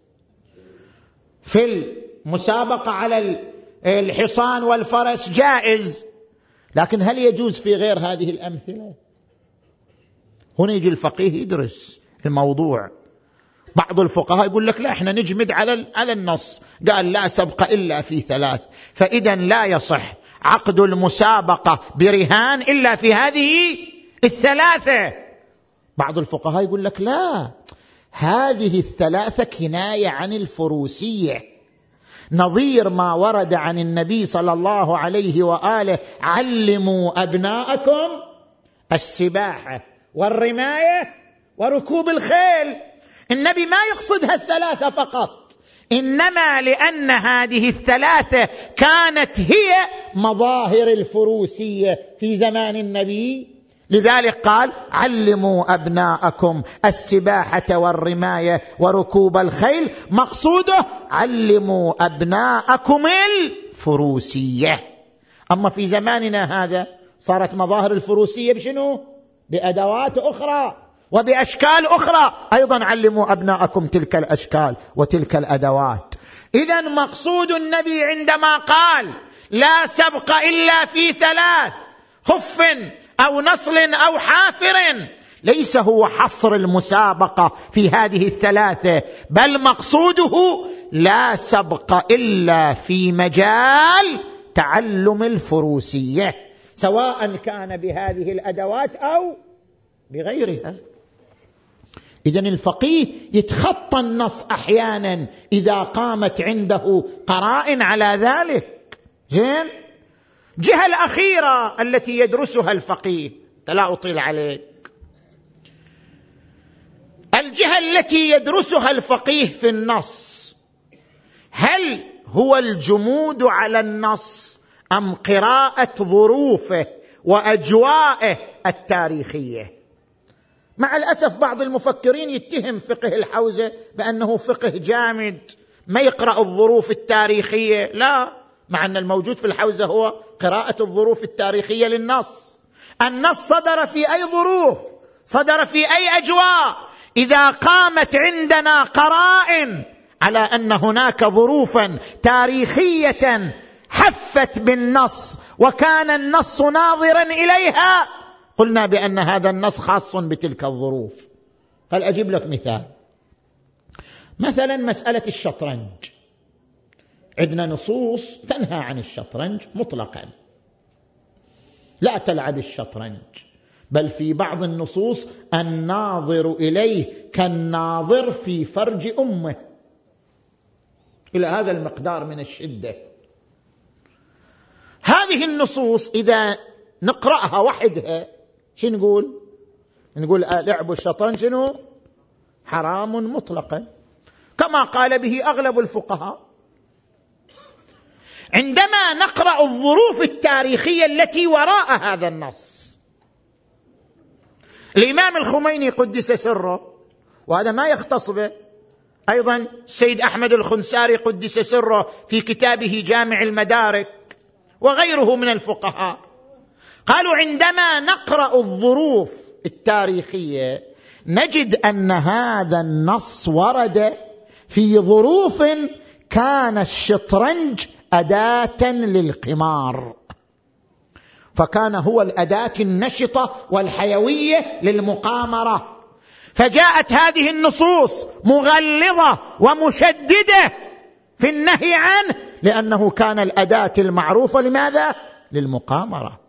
في المسابقة على الحصان والفرس جائز، لكن هل يجوز في غير هذه الأمثلة؟ هنا يجي الفقيه يدرس الموضوع. بعض الفقهاء يقول لك لا، احنا نجمد على النص، قال لا سبق إلا في 3، فإذا لا يصح عقد المسابقة برهان إلا في هذه 3. بعض الفقهاء يقول لك لا، هذه 3 كناية عن الفروسية، نظير ما ورد عن النبي صلى الله عليه وآله: علموا أبناءكم السباحة والرماية وركوب الخيل. النبي ما يقصد 3 فقط، إنما لأن هذه 3 كانت هي مظاهر الفروسية في زمان النبي، لذلك قال: علموا أبناءكم السباحة والرماية وركوب الخيل. مقصوده علموا أبناءكم الفروسية. أما في زماننا هذا صارت مظاهر الفروسية بشنو؟ بأدوات أخرى وبأشكال أخرى، أيضا علموا أبناءكم تلك الأشكال وتلك الأدوات. إذن مقصود النبي عندما قال لا سبق إلا في 3: خف أو نصل أو حافر، ليس هو حصر المسابقة في هذه 3، بل مقصوده لا سبق إلا في مجال تعلم الفروسية، سواء كان بهذه الأدوات أو بغيرها. إذن الفقيه يتخطى النص أحيانا إذا قامت عنده قرائن على ذلك. زين، الجهة الأخيرة التي يدرسها الفقيه، لا أطيل عليك، الجهة التي يدرسها الفقيه في النص، هل هو الجمود على النص أم قراءة ظروفه وأجوائه التاريخية؟ مع الأسف بعض المفكرين يتهم فقه الحوزة بأنه فقه جامد ما يقرأ الظروف التاريخية. لا، مع أن الموجود في الحوزة هو قراءة الظروف التاريخية للنص. النص صدر في أي ظروف، صدر في أي أجواء. إذا قامت عندنا قرائن على أن هناك ظروفا تاريخية حفت بالنص وكان النص ناظرا إليها، قلنا بأن هذا النص خاص بتلك الظروف. هل أجيب لك مثال؟ مثلا مسألة الشطرنج، عندنا نصوص تنهى عن الشطرنج مطلقا، لا تلعب الشطرنج، بل في بعض النصوص الناظر إليه كالناظر في فرج أمه، إلى هذا المقدار من الشدة. هذه النصوص إذا نقرأها وحدها شو نقول؟ نقول لعب الشطرنج شنو؟ حرام مطلقا، كما قال به أغلب الفقهاء. عندما نقرأ الظروف التاريخية التي وراء هذا النص، الإمام الخميني قدس سره، وهذا ما يختص به، أيضا السيد أحمد الخنساري قدس سره في كتابه جامع المدارك، وغيره من الفقهاء، قالوا عندما نقرأ الظروف التاريخية نجد أن هذا النص ورد في ظروف كان الشطرنج أداة للقمار، فكان هو الأداة النشطة والحيوية للمقامرة، فجاءت هذه النصوص مغلظة ومشددة في النهي عنه، لأنه كان الأداة المعروفة لماذا؟ للمقامرة.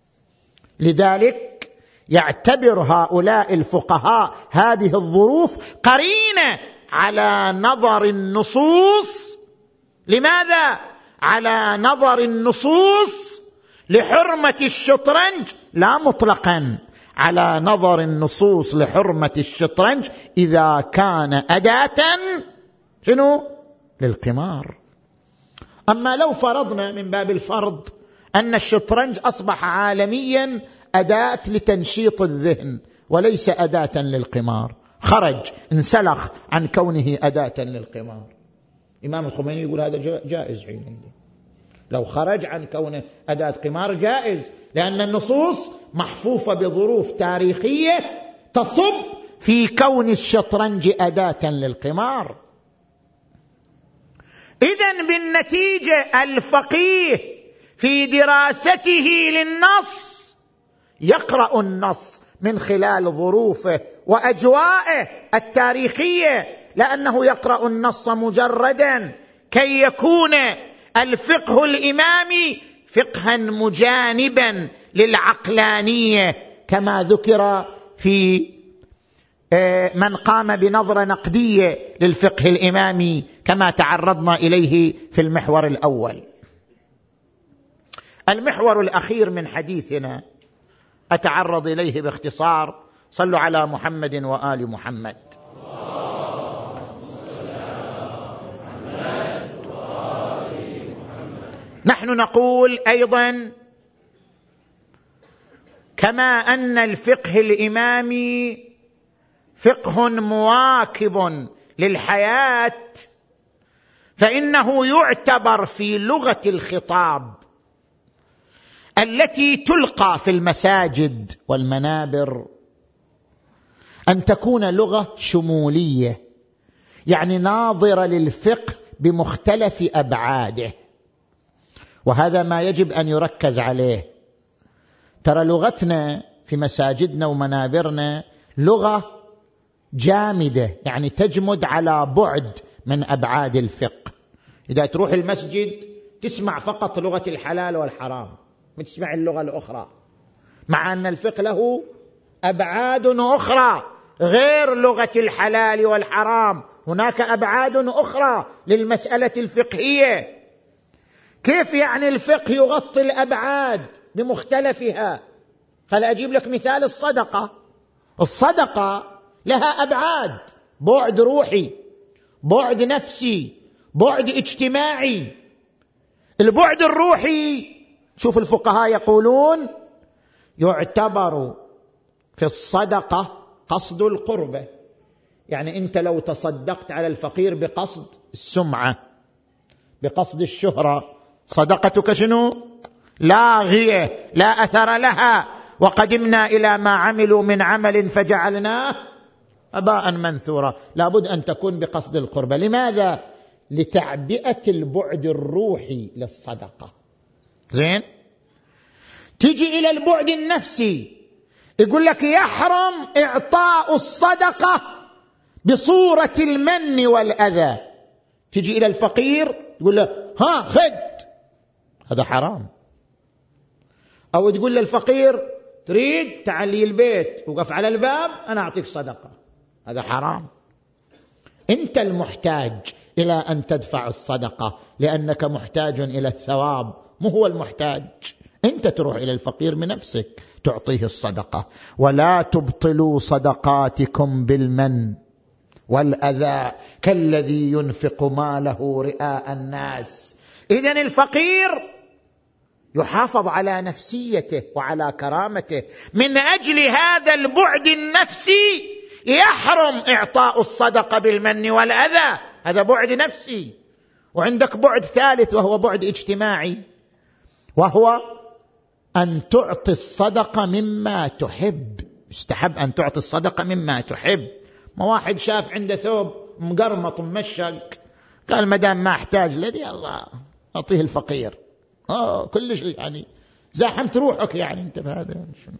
لذلك يعتبر هؤلاء الفقهاء هذه الظروف قرينة على نظر النصوص. لماذا؟ على نظر النصوص لحرمة الشطرنج، لا مطلقا، على نظر النصوص لحرمة الشطرنج إذا كان أداة شنو؟ للقمار. أما لو فرضنا من باب الفرض أن الشطرنج أصبح عالميا أداة لتنشيط الذهن وليس أداة للقمار، خرج انسلخ عن كونه أداة للقمار، إمام الخميني يقول هذا جائز حينئذ، لو خرج عن كونه أداة قمار جائز، لأن النصوص محفوفة بظروف تاريخية تصب في كون الشطرنج أداة للقمار. إذن بالنتيجة الفقيه في دراسته للنص يقرأ النص من خلال ظروفه وأجوائه التاريخية، لأنه يقرأ النص مجردا كي يكون الفقه الإمامي فقها مجانبا للعقلانية، كما ذكر في من قام بنظرة نقدية للفقه الإمامي كما تعرضنا إليه في المحور الأول. المحور الأخير من حديثنا أتعرض إليه باختصار. صلوا على محمد وآل محمد. نحن نقول أيضا كما أن الفقه الإمامي فقه مواكب للحياة، فإنه يعتبر في لغة الخطاب التي تلقى في المساجد والمنابر أن تكون لغة شمولية، يعني ناظرة للفقه بمختلف أبعاده، وهذا ما يجب أن يركز عليه. ترى لغتنا في مساجدنا ومنابرنا لغة جامدة، يعني تجمد على بعد من أبعاد الفقه. إذا تروح المسجد تسمع فقط لغة الحلال والحرام، ما تسمع اللغة الأخرى، مع أن الفقه له أبعاد أخرى غير لغة الحلال والحرام. هناك أبعاد أخرى للمسألة الفقهية. كيف يعني الفقه يغطي الأبعاد بمختلفها؟ خليني أجيب لك مثال. الصدقة لها أبعاد: بعد روحي، بعد نفسي، بعد اجتماعي. البعد الروحي شوف الفقهاء يقولون يعتبر في الصدقة قصد القربة، يعني أنت لو تصدقت على الفقير بقصد السمعة، بقصد الشهرة، صدقتك شنو؟ لاغية لا أثر لها، وقدمنا إلى ما عملوا من عمل فجعلناه أباء منثورا. لابد أن تكون بقصد القربة. لماذا؟ لتعبئة البعد الروحي للصدقة. زين، تيجي إلى البعد النفسي، يقول لك يحرم إعطاء الصدقة بصورة المن والأذى. تيجي إلى الفقير يقول له ها خد، هذا حرام. أو تقول للفقير تريد تعال لي البيت، وقف على الباب أنا أعطيك صدقة، هذا حرام. أنت المحتاج إلى أن تدفع الصدقة لأنك محتاج إلى الثواب، مو هو المحتاج. أنت تروح إلى الفقير بنفسك تعطيه الصدقة. ولا تبطلوا صدقاتكم بالمن والأذى كالذي ينفق ماله رئاء الناس. إذن الفقير يحافظ على نفسيته وعلى كرامته. من أجل هذا البعد النفسي يحرم إعطاء الصدقة بالمن والأذى، هذا بعد نفسي. وعندك بعد ثالث وهو بعد اجتماعي، وهو أن تعطي الصدقة مما تحب. يستحب أن تعطي الصدقة مما تحب. ما واحد شاف عنده ثوب مقرمط ممشق قال مدام ما أحتاج لدي الله أعطيه الفقير، كل شيء يعني زاحمت روحك، يعني انت بهذا.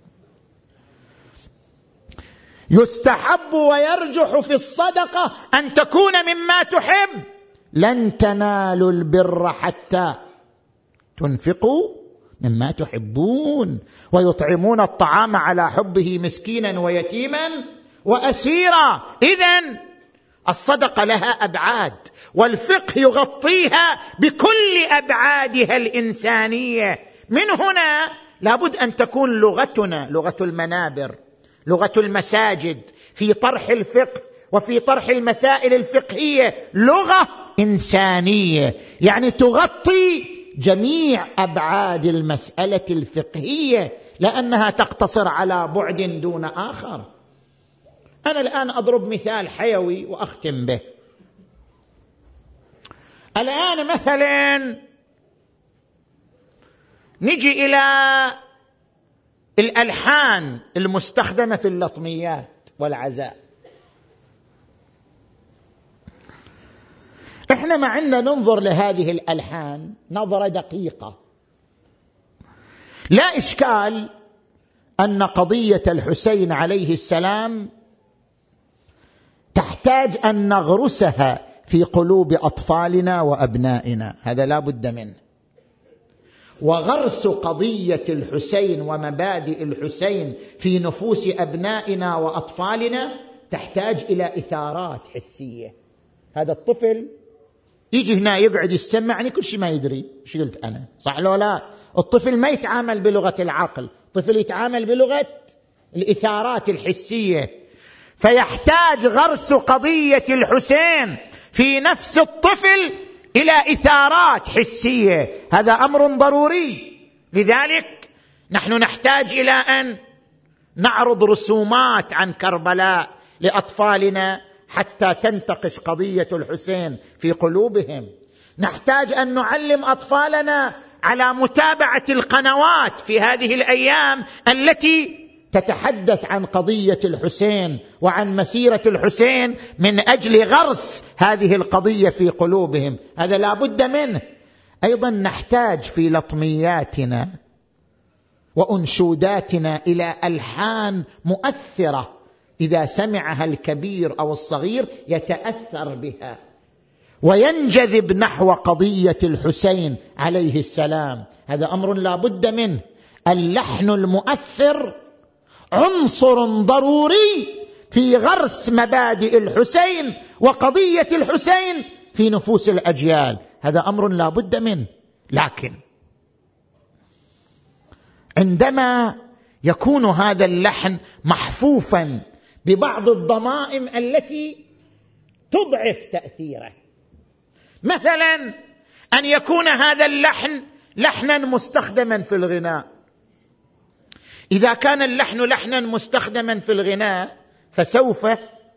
يستحب ويرجح في الصدقة أن تكون مما تحب. لن تنالوا البر حتى تنفقوا مما تحبون ويطعمون الطعام على حبه مسكينا ويتيما وأسيرا. إذن الصدقة لها أبعاد، والفقه يغطيها بكل أبعادها الإنسانية. من هنا لابد أن تكون لغتنا، لغة المنابر، لغة المساجد، في طرح الفقه وفي طرح المسائل الفقهية، لغة إنسانية، يعني تغطي جميع أبعاد المسألة الفقهية، لأنها تقتصر على بعد دون آخر. أنا الآن أضرب مثال حيوي وأختم به. الآن مثلا نجي إلى الألحان المستخدمة في اللطميات والعزاء. إحنا ما عندنا ننظر لهذه الألحان نظرة دقيقة، لا إشكال أن قضية الحسين عليه السلام تحتاج أن نغرسها في قلوب أطفالنا وأبنائنا، هذا لا بد منه. وغرس قضية الحسين ومبادئ الحسين في نفوس أبنائنا وأطفالنا تحتاج إلى إثارات حسية. هذا الطفل يجي هنا يقعد يسمعني كل شيء ما يدري ايش قلت أنا، صح لو لا؟ الطفل ما يتعامل بلغة العقل، الطفل يتعامل بلغة الإثارات الحسية. فيحتاج غرس قضية الحسين في نفس الطفل إلى إثارات حسية، هذا أمر ضروري. لذلك نحن نحتاج إلى أن نعرض رسومات عن كربلاء لأطفالنا حتى تنتقش قضية الحسين في قلوبهم. نحتاج أن نعلم أطفالنا على متابعة القنوات في هذه الأيام التي تتحدث عن قضية الحسين وعن مسيرة الحسين من أجل غرس هذه القضية في قلوبهم، هذا لا بد منه. أيضا نحتاج في لطمياتنا وأنشوداتنا إلى ألحان مؤثرة، إذا سمعها الكبير أو الصغير يتأثر بها وينجذب نحو قضية الحسين عليه السلام، هذا أمر لا بد منه. اللحن المؤثر عنصر ضروري في غرس مبادئ الحسين وقضية الحسين في نفوس الأجيال، هذا أمر لا بد منه. لكن عندما يكون هذا اللحن محفوفا ببعض الضمائم التي تضعف تأثيره، مثلا أن يكون هذا اللحن لحنا مستخدما في الغناء، إذا كان اللحن لحنا مستخدما في الغناء فسوف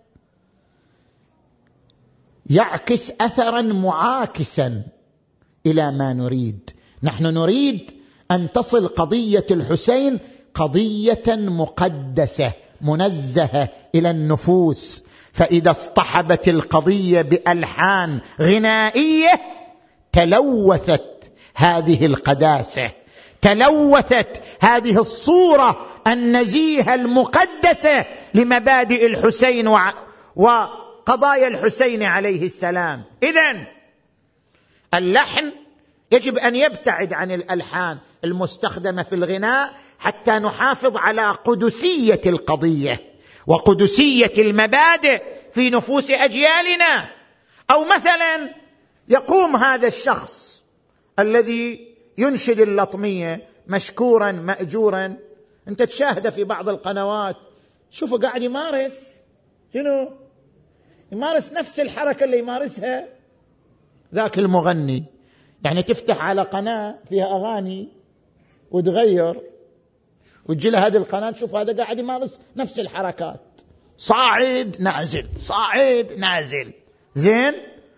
يعكس أثرا معاكسا إلى ما نريد. نحن نريد أن تصل قضية الحسين قضية مقدسة منزهة إلى النفوس، فإذا اصطحبت القضية بألحان غنائية تلوثت هذه القداسة، تلوثت هذه الصورة النزيهة المقدسة لمبادئ الحسين وقضايا الحسين عليه السلام. إذن اللحن يجب أن يبتعد عن الألحان المستخدمة في الغناء حتى نحافظ على قدسية القضية وقدسية المبادئ في نفوس أجيالنا. أو مثلا يقوم هذا الشخص الذي ينشد اللطمية مشكورا مأجورا، أنت تشاهد في بعض القنوات شوفوا قاعد يمارس شنو؟ يمارس نفس الحركة اللي يمارسها ذاك المغني. يعني تفتح على قناة فيها أغاني وتغير وتجي له هذه القناة تشوف هذا قاعد يمارس نفس الحركات، صاعد نازل صاعد نازل، زين،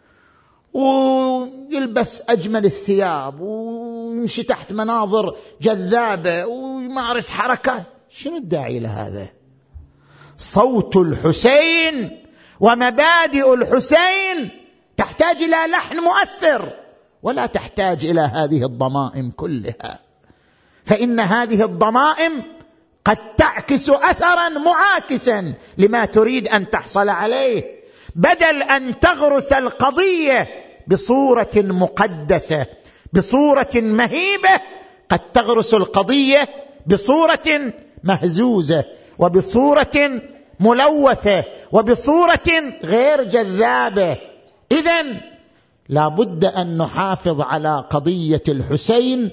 ويلبس أجمل الثياب ويمشي تحت مناظر جذابة ويمارس حركات. شنو الداعي لهذا؟ صوت الحسين ومبادئ الحسين تحتاج إلى لحن مؤثر ولا تحتاج إلى هذه الضمائم كلها، فإن هذه الضمائم قد تعكس أثرا معاكسا لما تريد أن تحصل عليه. بدل أن تغرس القضية بصورة مقدسة بصورة مهيبة، قد تغرس القضية بصورة مهزوزة وبصورة ملوثة وبصورة غير جذابة. إذن لا بد أن نحافظ على قضية الحسين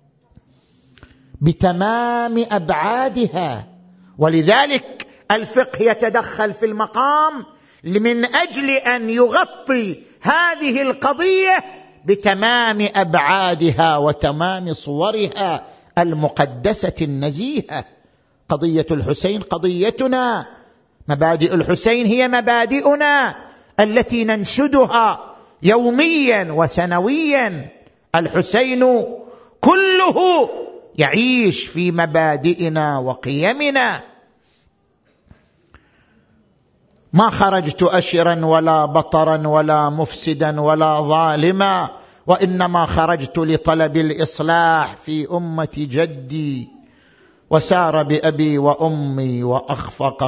بتمام أبعادها، ولذلك الفقه يتدخل في المقام من أجل أن يغطي هذه القضية بتمام أبعادها وتمام صورها المقدسة النزيهة. قضية الحسين قضيتنا، مبادئ الحسين هي مبادئنا التي ننشدها يوميا وسنويا. الحسين كله يعيش في مبادئنا وقيمنا. ما خرجت أشرا ولا بطرا ولا مفسدا ولا ظالما، وإنما خرجت لطلب الإصلاح في أمة جدي. وسار بأبي وأمي وأخفق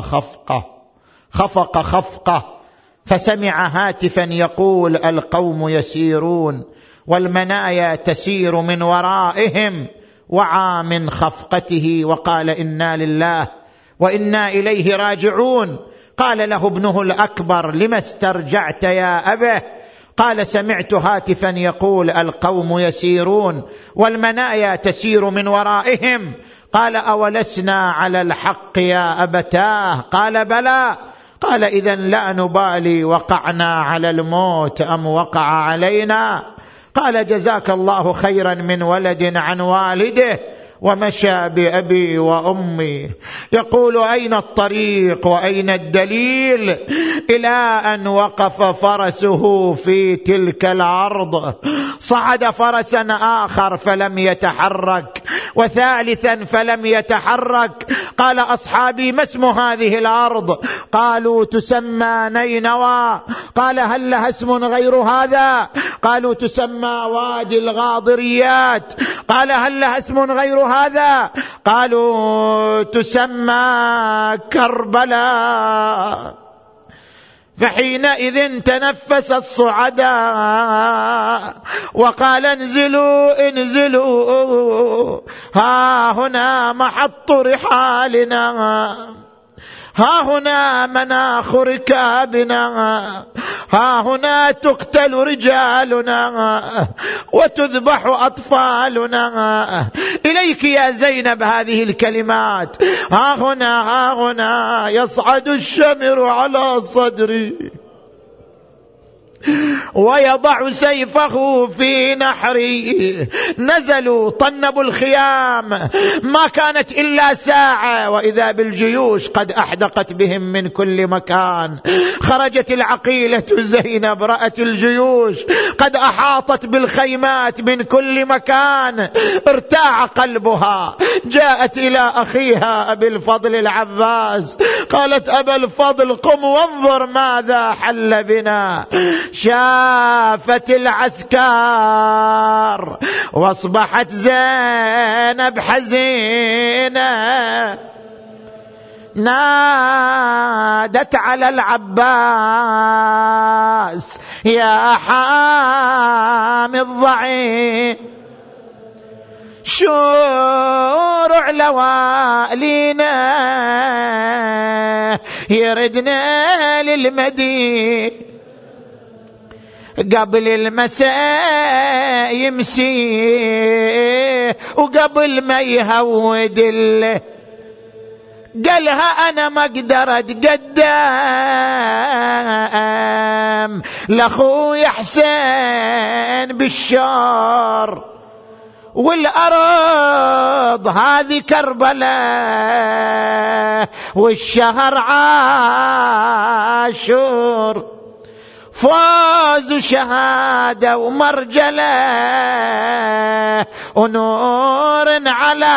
خفقة فسمع هاتفا يقول القوم يسيرون والمنايا تسير من ورائهم، وعى من خفقته وقال إنا لله وإنا إليه راجعون. قال له ابنه الأكبر لما استرجعت يا أبه؟ قال سمعت هاتفا يقول القوم يسيرون والمنايا تسير من ورائهم. قال أولسنا على الحق يا أبتاه؟ قال بلى. قال إذن لا نبالي وقعنا على الموت أم وقع علينا. قال جزاك الله خيرا من ولد عن والده. ومشى بأبي وأمي يقول أين الطريق وأين الدليل، إلى أن وقف فرسه في تلك الأرض. صعد فرسا آخر فلم يتحرك، وثالثا فلم يتحرك. قال أصحابي ما اسم هذه الأرض؟ قالوا تسمى نينوى. قال هل لها اسم غير هذا؟ قالوا تسمى وادي الغاضريات. قال هل لها اسم غير هذا؟ قالوا تسمى كربلاء. فحينئذ تنفس الصعداء وقال انزلوا ها هنا محط رحالنا، ها هنا مناخ ركابنا، ها هنا تقتل رجالنا وتذبح أطفالنا. إليك يا زينب هذه الكلمات، ها هنا يصعد الشمر على صدري ويضع سيفه في نحري. نزلوا طنبوا الخيام، ما كانت إلا ساعة وإذا بالجيوش قد أحدقت بهم من كل مكان. خرجت العقيلة زينب، رأت الجيوش قد أحاطت بالخيمات من كل مكان، ارتاع قلبها. جاءت إلى أخيها أبي الفضل العباس، قالت أبا الفضل قم وانظر ماذا حل بنا. شافت العسكر واصبحت زينب حزينة. نادت على العباس يا حامي الضعيف شورع لوالينا يردنا للمدينة قبل المساء يمسي وقبل ما يهود له. قالها أنا ما اقدر اتقدم لأخوي حسين بالشار، والأرض هذه كربلاء والشهر عاشور، فوز وشهادة ومرجلة ونور على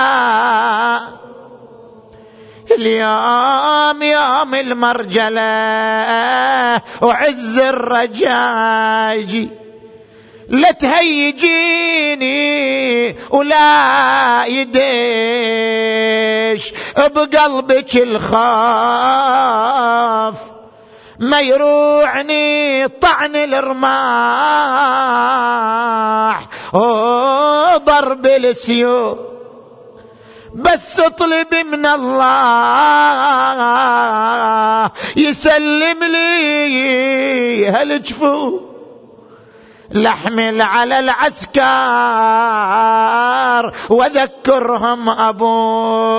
اليوم يوم المرجلة وعز الرجاجي. لا تهيجيني ولا يديش بقلبك الخاف، ما يروعني طعن الرماح وضرب السيوف، بس اطلب من الله يسلم لي هالجفوف، لحمل على العسكر وذكرهم أبو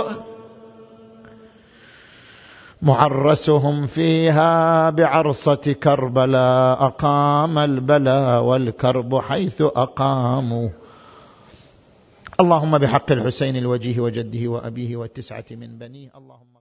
معرسهم فيها بعرصة كربلاء، أقام البلاء والكرب حيث أقاموا. اللهم بحق الحسين الوجيه وجده وأبيه والتسعة من بنيه، اللهم